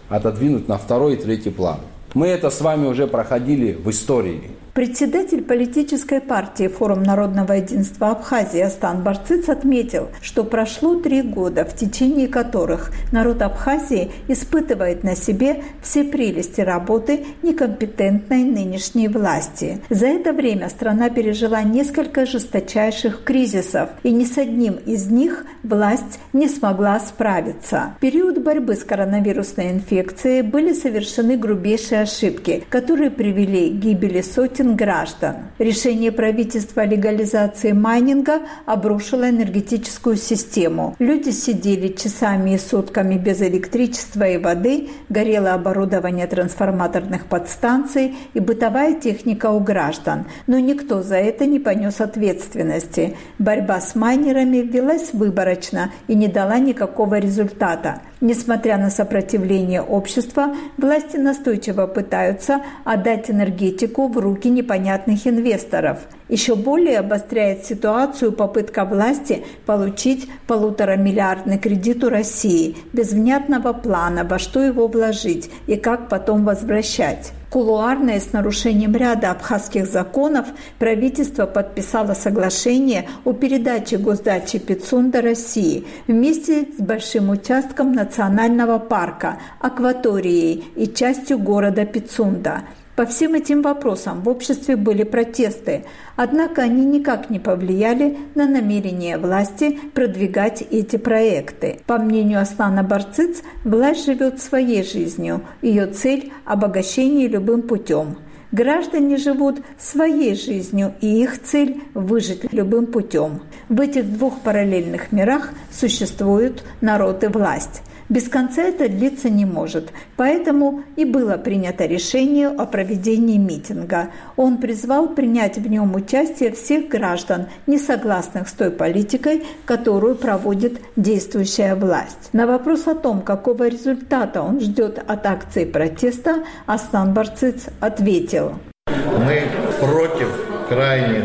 отодвинуть на второй и третий план. Мы это с вами уже проходили в истории. Председатель политической партии «Форум народного единства Абхазии» Астан Барцыц отметил, что прошло 3 года, в течение которых народ Абхазии испытывает на себе все прелести работы некомпетентной нынешней власти. За это время страна пережила несколько жесточайших кризисов, и ни с одним из них власть не смогла справиться. В период борьбы с коронавирусной инфекцией были совершены грубейшие ошибки, которые привели к гибели сотен граждан. Решение правительства о легализации майнинга обрушило энергетическую систему. Люди сидели часами и сутками без электричества и воды, горело оборудование трансформаторных подстанций и бытовая техника у граждан. Но никто за это не понес ответственности. Борьба с майнерами велась выборочно и не дала никакого результата. Несмотря на сопротивление общества, власти настойчиво пытаются отдать энергетику в руки непонятных инвесторов. Еще более обостряет ситуацию попытка власти получить 1,5-миллиардный кредит у России без внятного плана, во что его вложить и как потом возвращать. Кулуарно и с нарушением ряда абхазских законов правительство подписало соглашение о передаче госдачи Пицунда России вместе с большим участком национального парка, акваторией и частью города Пицунда. По всем этим вопросам в обществе были протесты, однако они никак не повлияли на намерение власти продвигать эти проекты. По мнению Аслана Барцыц, власть живет своей жизнью, ее цель – обогащение любым путем. Граждане живут своей жизнью, и их цель – выжить любым путем. В этих двух параллельных мирах существуют народ и власть. Без конца это длиться не может, поэтому и было принято решение о проведении митинга. Он призвал принять в нем участие всех граждан, не согласных с той политикой, которую проводит действующая власть. На вопрос о том, какого результата он ждет от акции протеста, Аслан Барцыц ответил: «Мы против крайних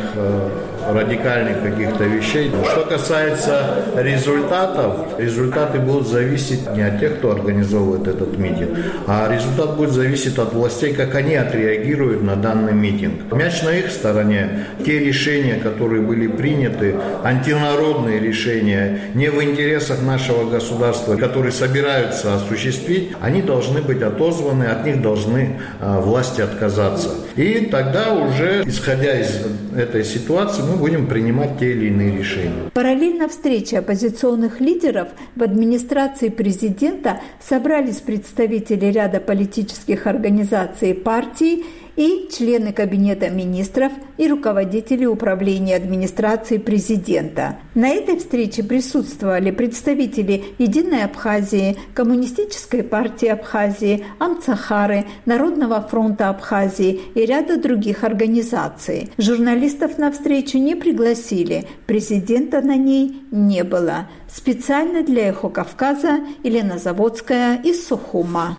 радикальных каких-то вещей. Что касается результатов, результаты будут зависеть не от тех, кто организовывает этот митинг, а результат будет зависеть от властей, как они отреагируют на данный митинг. Мяч на их стороне. Те решения, которые были приняты, антинародные решения, не в интересах нашего государства, которые собираются осуществить, они должны быть отозваны, от них должны власти отказаться. И тогда уже, исходя из этой ситуации, мы будем принимать те или иные решения. Параллельно встрече оппозиционных лидеров в администрации президента собрались представители ряда политических организаций и партий и члены Кабинета министров и руководители управления администрации президента. На этой встрече присутствовали представители «Единой Абхазии», Коммунистической партии Абхазии, Амцахары, Народного фронта Абхазии и ряда других организаций. Журналистов на встречу не пригласили, президента на ней не было. Специально для «Эхо Кавказа» Елена Заводская из Сухума.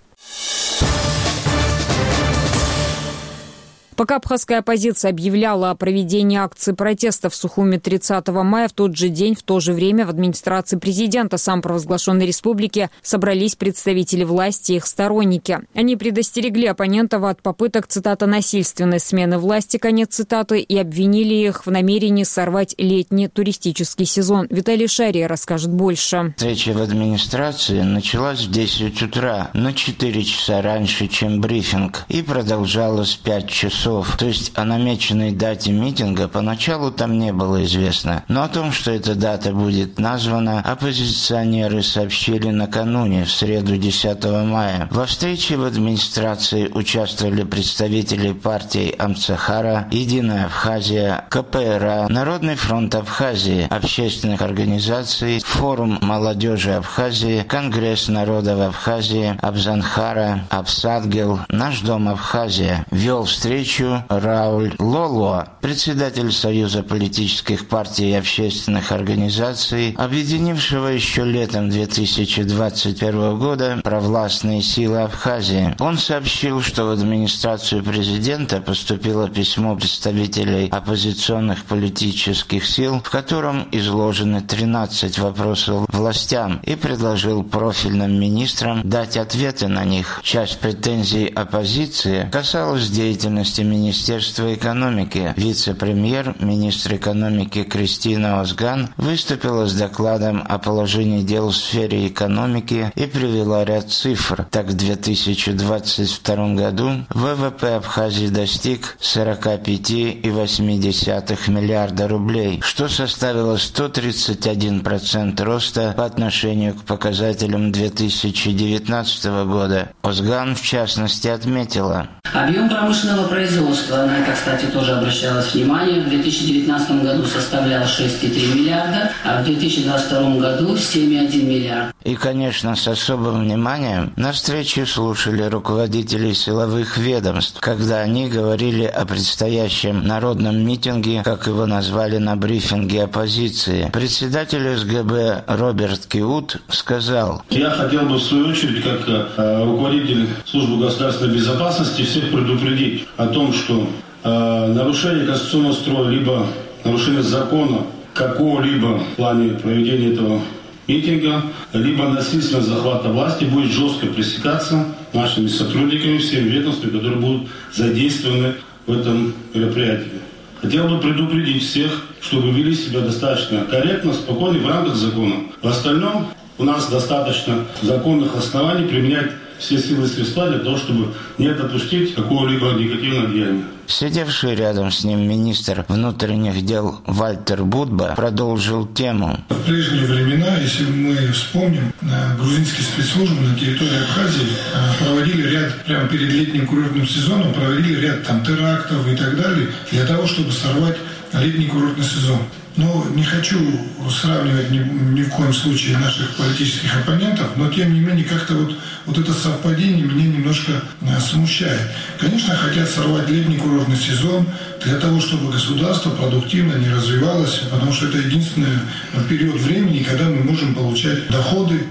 Пока абхазская оппозиция объявляла о проведении акции протеста в Сухуме 30 мая, в тот же день, в то же время в администрации президента самопровозглашенной республики собрались представители власти и их сторонники. Они предостерегли оппонентов от попыток, цитата, «насильственной смены власти», конец цитаты, и обвинили их в намерении сорвать летний туристический сезон. Виталий Шария расскажет больше. Встреча в администрации началась в 10 утра, на 4 часа раньше, чем брифинг, и продолжалась 5 часов. То есть о намеченной дате митинга поначалу там не было известно. Но о том, что эта дата будет названа, оппозиционеры сообщили накануне, в среду 10 мая. Во встрече в администрации участвовали представители партий Амцахара, Единая Абхазия, КПРА, Народный фронт Абхазии, общественных организаций, Форум молодежи Абхазии, Конгресс народов Абхазии, Абзанхара, Абсадгел, Наш дом Абхазия. Вел встречу встречу Рауль Лоло, председатель Союза политических партий и общественных организаций, объединившего еще летом 2021 года провластные силы Абхазии. Он сообщил, что в администрацию президента поступило письмо представителей оппозиционных политических сил, в котором изложены 13 вопросов властям, и предложил профильным министрам дать ответы на них. Часть претензий оппозиции касалась деятельности Министерства экономики. Вице-премьер, министр экономики Кристина Озган выступила с докладом о положении дел в сфере экономики и привела ряд цифр. Так, в 2022 году ВВП Абхазии достиг 45,8 миллиарда рублей, что составило 131% роста по отношению к показателям 2019 года. Озган, в частности, отметила: объем промышленного производства, на это, кстати, тоже обращалось внимание, в 2019 году составлял 6,3 миллиарда, а в 2022 году 7,1 миллиард. И, конечно, с особым вниманием на встрече слушали руководителей силовых ведомств, когда они говорили о предстоящем народном митинге, как его назвали на брифинге оппозиции. Председатель СГБ Роберт Киут сказал: я хотел бы, в свою очередь, как руководитель службы государственной безопасности, всех предупредить о том, что нарушение конституционного строя, либо нарушение закона какого-либо в плане проведения этого митинга, либо насильственного захвата власти будет жестко пресекаться нашими сотрудниками, всеми ведомствами, которые будут задействованы в этом мероприятии. Хотел бы предупредить всех, чтобы вели себя достаточно корректно, спокойно в рамках закона. В остальном у нас достаточно законных оснований применять все силы и средства для того, чтобы не допустить какого-либо негативного деяния. Сидевший рядом с ним министр внутренних дел Вальтер Будба продолжил тему. В прежние времена, если мы вспомним, грузинские спецслужбы на территории Абхазии проводили ряд, прямо перед летним курортным сезоном, проводили ряд терактов и так далее, для того, чтобы сорвать летний курортный сезон. Но не хочу сравнивать ни в коем случае наших политических оппонентов, но тем не менее как-то вот это совпадение меня немножко смущает. Конечно, хотят сорвать летний курортный сезон для того, чтобы государство продуктивно не развивалось, потому что это единственный период времени, когда мы можем получать доходы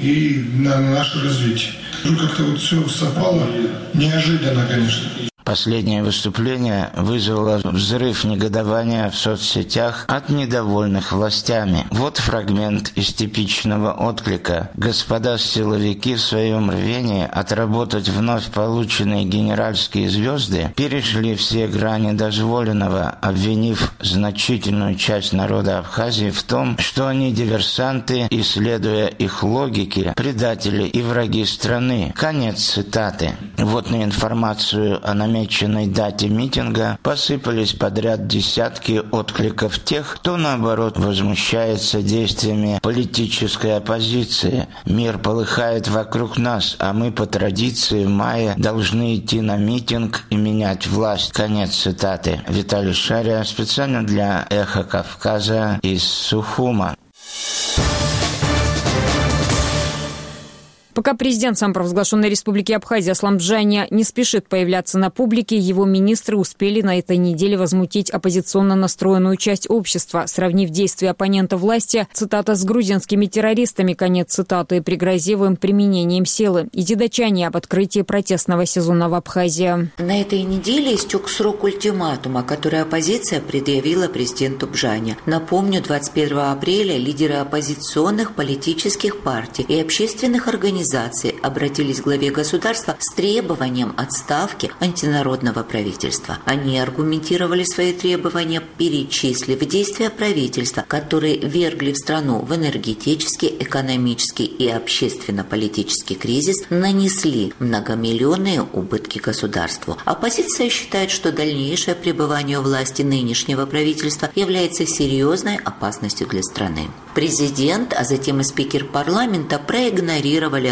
и на наше развитие. Как-то вот все совпало неожиданно, конечно. Последнее выступление вызвало взрыв негодования в соцсетях от недовольных властями. Вот фрагмент из типичного отклика. Господа силовики в своем рвении отработать вновь полученные генеральские звезды перешли все грани дозволенного, обвинив значительную часть народа Абхазии в том, что они диверсанты и, следуя их логике, предатели и враги страны. Конец цитаты. Вот на информацию о намеченной дате митинга посыпались подряд десятки откликов тех, кто, наоборот, возмущается действиями политической оппозиции. Мир полыхает вокруг нас, а мы по традиции в мае должны идти на митинг и менять власть. Конец цитаты. Виталий Шария специально для «Эхо Кавказа» из Сухума. Пока президент самопровозглашенной республики Абхазия Аслан Бжаня не спешит появляться на публике, его министры успели на этой неделе возмутить оппозиционно настроенную часть общества, сравнив действия оппонента власти, цитата, с грузинскими террористами, конец цитаты, пригрозив им применением силы. Иди датчане об открытии протестного сезона в Абхазии. На этой неделе истек срок ультиматума, который оппозиция предъявила президенту Бжаня. Напомню, 21 апреля лидеры оппозиционных политических партий и общественных организаций обратились к главе государства с требованием отставки антинародного правительства. Они аргументировали свои требования, перечислив действия правительства, которые ввергли в страну в энергетический, экономический и общественно-политический кризис, нанесли многомиллионные убытки государству. Оппозиция считает, что дальнейшее пребывание у власти нынешнего правительства является серьезной опасностью для страны. Президент, а затем и спикер парламента проигнорировали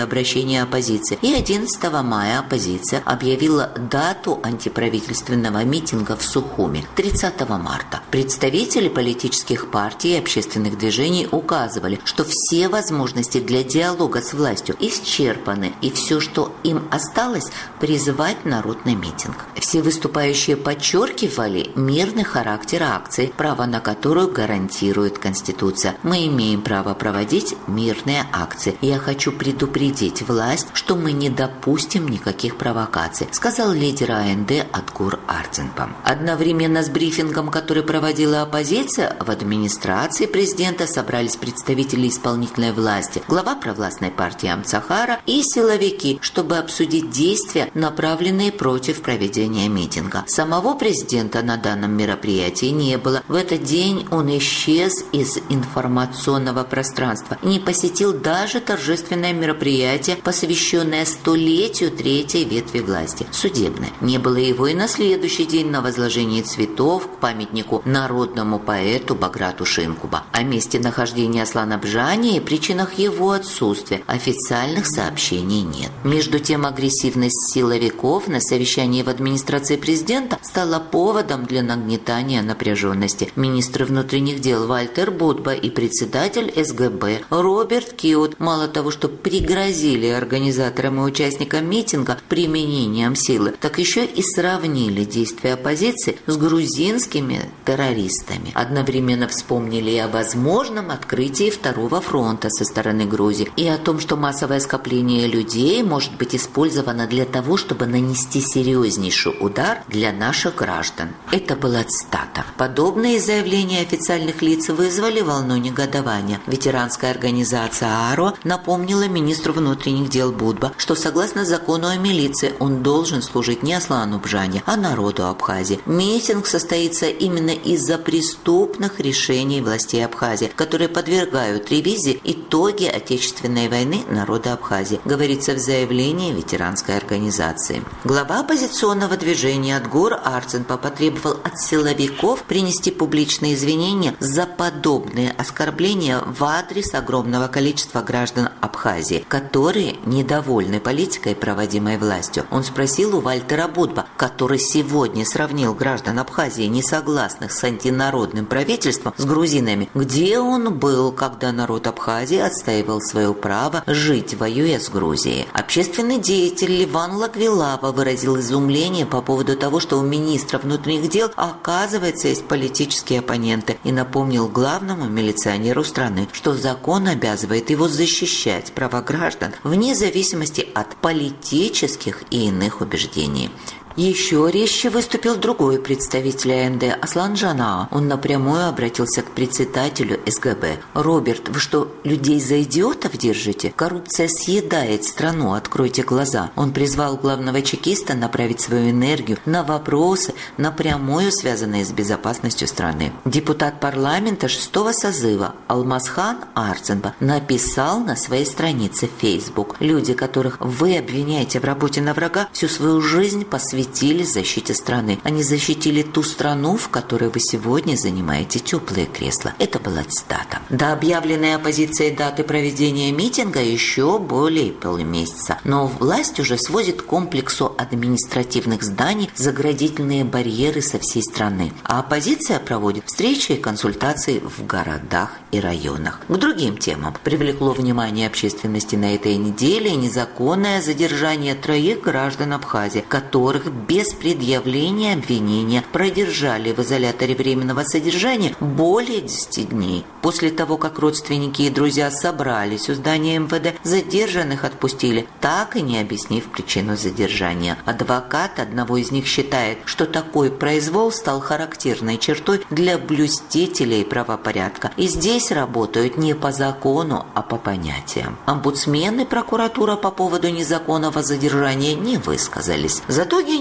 обращения оппозиции. И 11 мая оппозиция объявила дату антиправительственного митинга в Сухуми – 30 марта. Представители политических партий и общественных движений указывали, что все возможности для диалога с властью исчерпаны, и все, что им осталось – призывать народ на митинг. Все выступающие подчеркивали мирный характер акции, право на которую гарантирует Конституция. Мы имеем право проводить мирные акции. Я хочу предупредить власть, что мы не допустим никаких провокаций, сказал лидер АНД Атгур Ардзинпам. Одновременно с брифингом, который проводила оппозиция, в администрации президента собрались представители исполнительной власти, глава провластной партии Амцахара и силовики, чтобы обсудить действия, направленные против проведения митинга. Самого президента на данном мероприятии не было. В этот день он исчез из информационного пространства, не посетил даже торжественное мероприятие, посвященное столетию третьей ветви власти – судебное. Не было его и на следующий день на возложении цветов к памятнику народному поэту Баграту Шинкуба. О месте нахождения Аслана Бжани и причинах его отсутствия официальных сообщений нет. Между тем, агрессивность силовиков на совещании в администрации президента стала поводом для нагнетания напряженности. Министр внутренних дел Вальтер Будба и председатель СГБ Роберт Киут мало того, что пригрозили организаторам и участникам митинга применением силы, так еще и сравнили действия оппозиции с грузинскими террористами. Одновременно вспомнили и о возможном открытии второго фронта со стороны Грузии, и о том, что массовое скопление людей может быть использовано для того, чтобы нанести серьезнейший удар для наших граждан. Это была цитата. Подобные заявления официальных лиц вызвали волну негодования. Ветеранская организация АРО напомнила министру внутренних дел Будба, что согласно закону о милиции он должен служить не Аслану Бжани, а народу Абхазии. Митинг состоится именно из-за преступных решений властей Абхазии, которые подвергают ревизии итоги Отечественной войны народа Абхазии, говорится в заявлении ветеранской организации. Глава оппозиционного движения Атгур Ардзинпам потребовал от силовиков принести публичные извинения за подобные оскорбления в адрес огромного количества граждан Абхазии, которые недовольны политикой, проводимой властью. Он спросил у Вальтера Будба, который сегодня сравнил граждан Абхазии, не согласных с антинародным правительством, с грузинами, где он был, когда народ Абхазии отстаивал свое право жить, воюя с Грузией. Общественный деятель Ливан Лагвилава выразил изумление по поводу того, что у министра внутренних дел, оказывается, есть политические оппоненты, и напомнил главному милиционеру страны, что закон обязывает его защищать права граждан вне зависимости от политических и иных убеждений. Еще резче выступил другой представитель АНД Аслан Жана. Он напрямую обратился к председателю СГБ. «Роберт, вы что, людей за идиотов держите? Коррупция съедает страну, откройте глаза». Он призвал главного чекиста направить свою энергию на вопросы, напрямую связанные с безопасностью страны. Депутат парламента 6-го созыва Алмазхан Ардзинпам написал на своей странице в Facebook: «Люди, которых вы обвиняете в работе на врага, всю свою жизнь посвятили защите страны. Они защитили ту страну, в которой вы сегодня занимаете теплые кресла». Это была цитата. До объявленной оппозицией даты проведения митинга еще более полумесяца. Но власть уже сводит к комплексу административных зданий заградительные барьеры со всей страны. А оппозиция проводит встречи и консультации в городах и районах. К другим темам привлекло внимание общественности на этой неделе незаконное задержание 3 граждан Абхазии, которых без предъявления обвинения продержали в изоляторе временного содержания более 10 дней. После того, как родственники и друзья собрались у здания МВД, задержанных отпустили, так и не объяснив причину задержания. Адвокат одного из них считает, что такой произвол стал характерной чертой для блюстителей правопорядка. И здесь работают не по закону, а по понятиям. Омбудсмен и прокуратура по поводу незаконного задержания не высказались. Зато генеральный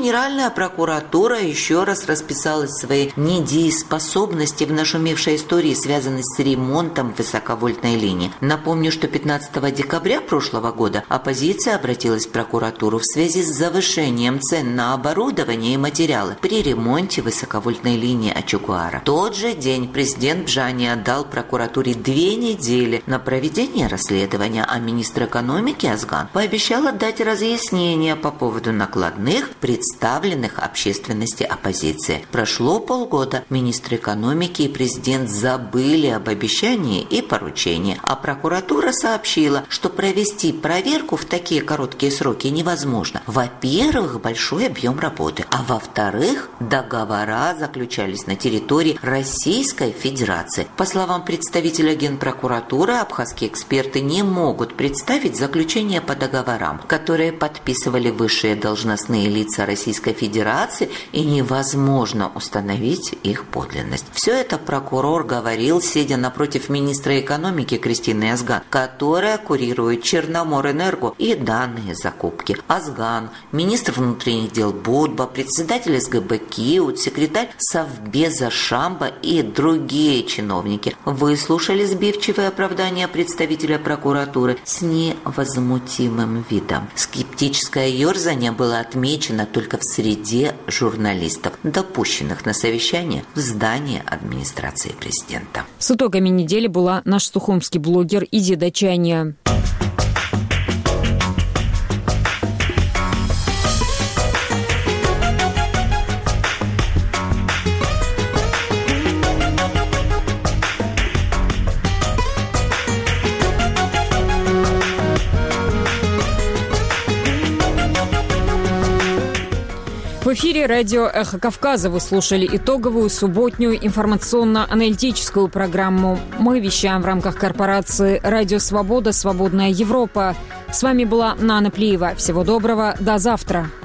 Генеральная прокуратура еще раз расписалась в своей недееспособности в нашумевшей истории, связанной с ремонтом высоковольтной линии. Напомню, что 15 декабря прошлого года оппозиция обратилась в прокуратуру в связи с завышением цен на оборудование и материалы при ремонте высоковольтной линии Ачугуара. В тот же день президент Бжани отдал прокуратуре 2 недели на проведение расследования, а министр экономики Азган пообещал отдать разъяснения по поводу накладных, представленных общественности оппозиции. Прошло полгода, министр экономики и президент забыли об обещании и поручении, а прокуратура сообщила, что провести проверку в такие короткие сроки невозможно. Во-первых, большой объем работы, а во-вторых, договора заключались на территории Российской Федерации. По словам представителя Генпрокуратуры, абхазские эксперты не могут представить заключение по договорам, которые подписывали высшие должностные лица Российской Федерации, и невозможно установить их подлинность. Все это прокурор говорил, сидя напротив министра экономики Кристины Азган, которая курирует Черноморэнерго и данные закупки. Азган, министр внутренних дел Будба, председатель СГБ Киут, секретарь Совбеза Шамба и другие чиновники выслушали сбивчивое оправдание представителя прокуратуры с невозмутимым видом. Скептическое ерзание было отмечено только в среде журналистов, допущенных на совещание в здании администрации президента. С итогами недели была наш сухумский блогер Изи Дачания. В эфире радио «Эхо Кавказа» вы слушали итоговую субботнюю информационно-аналитическую программу. Мы вещаем в рамках корпорации «Радио Свобода. Свободная Европа». С вами была Нана Плиева. Всего доброго. До завтра.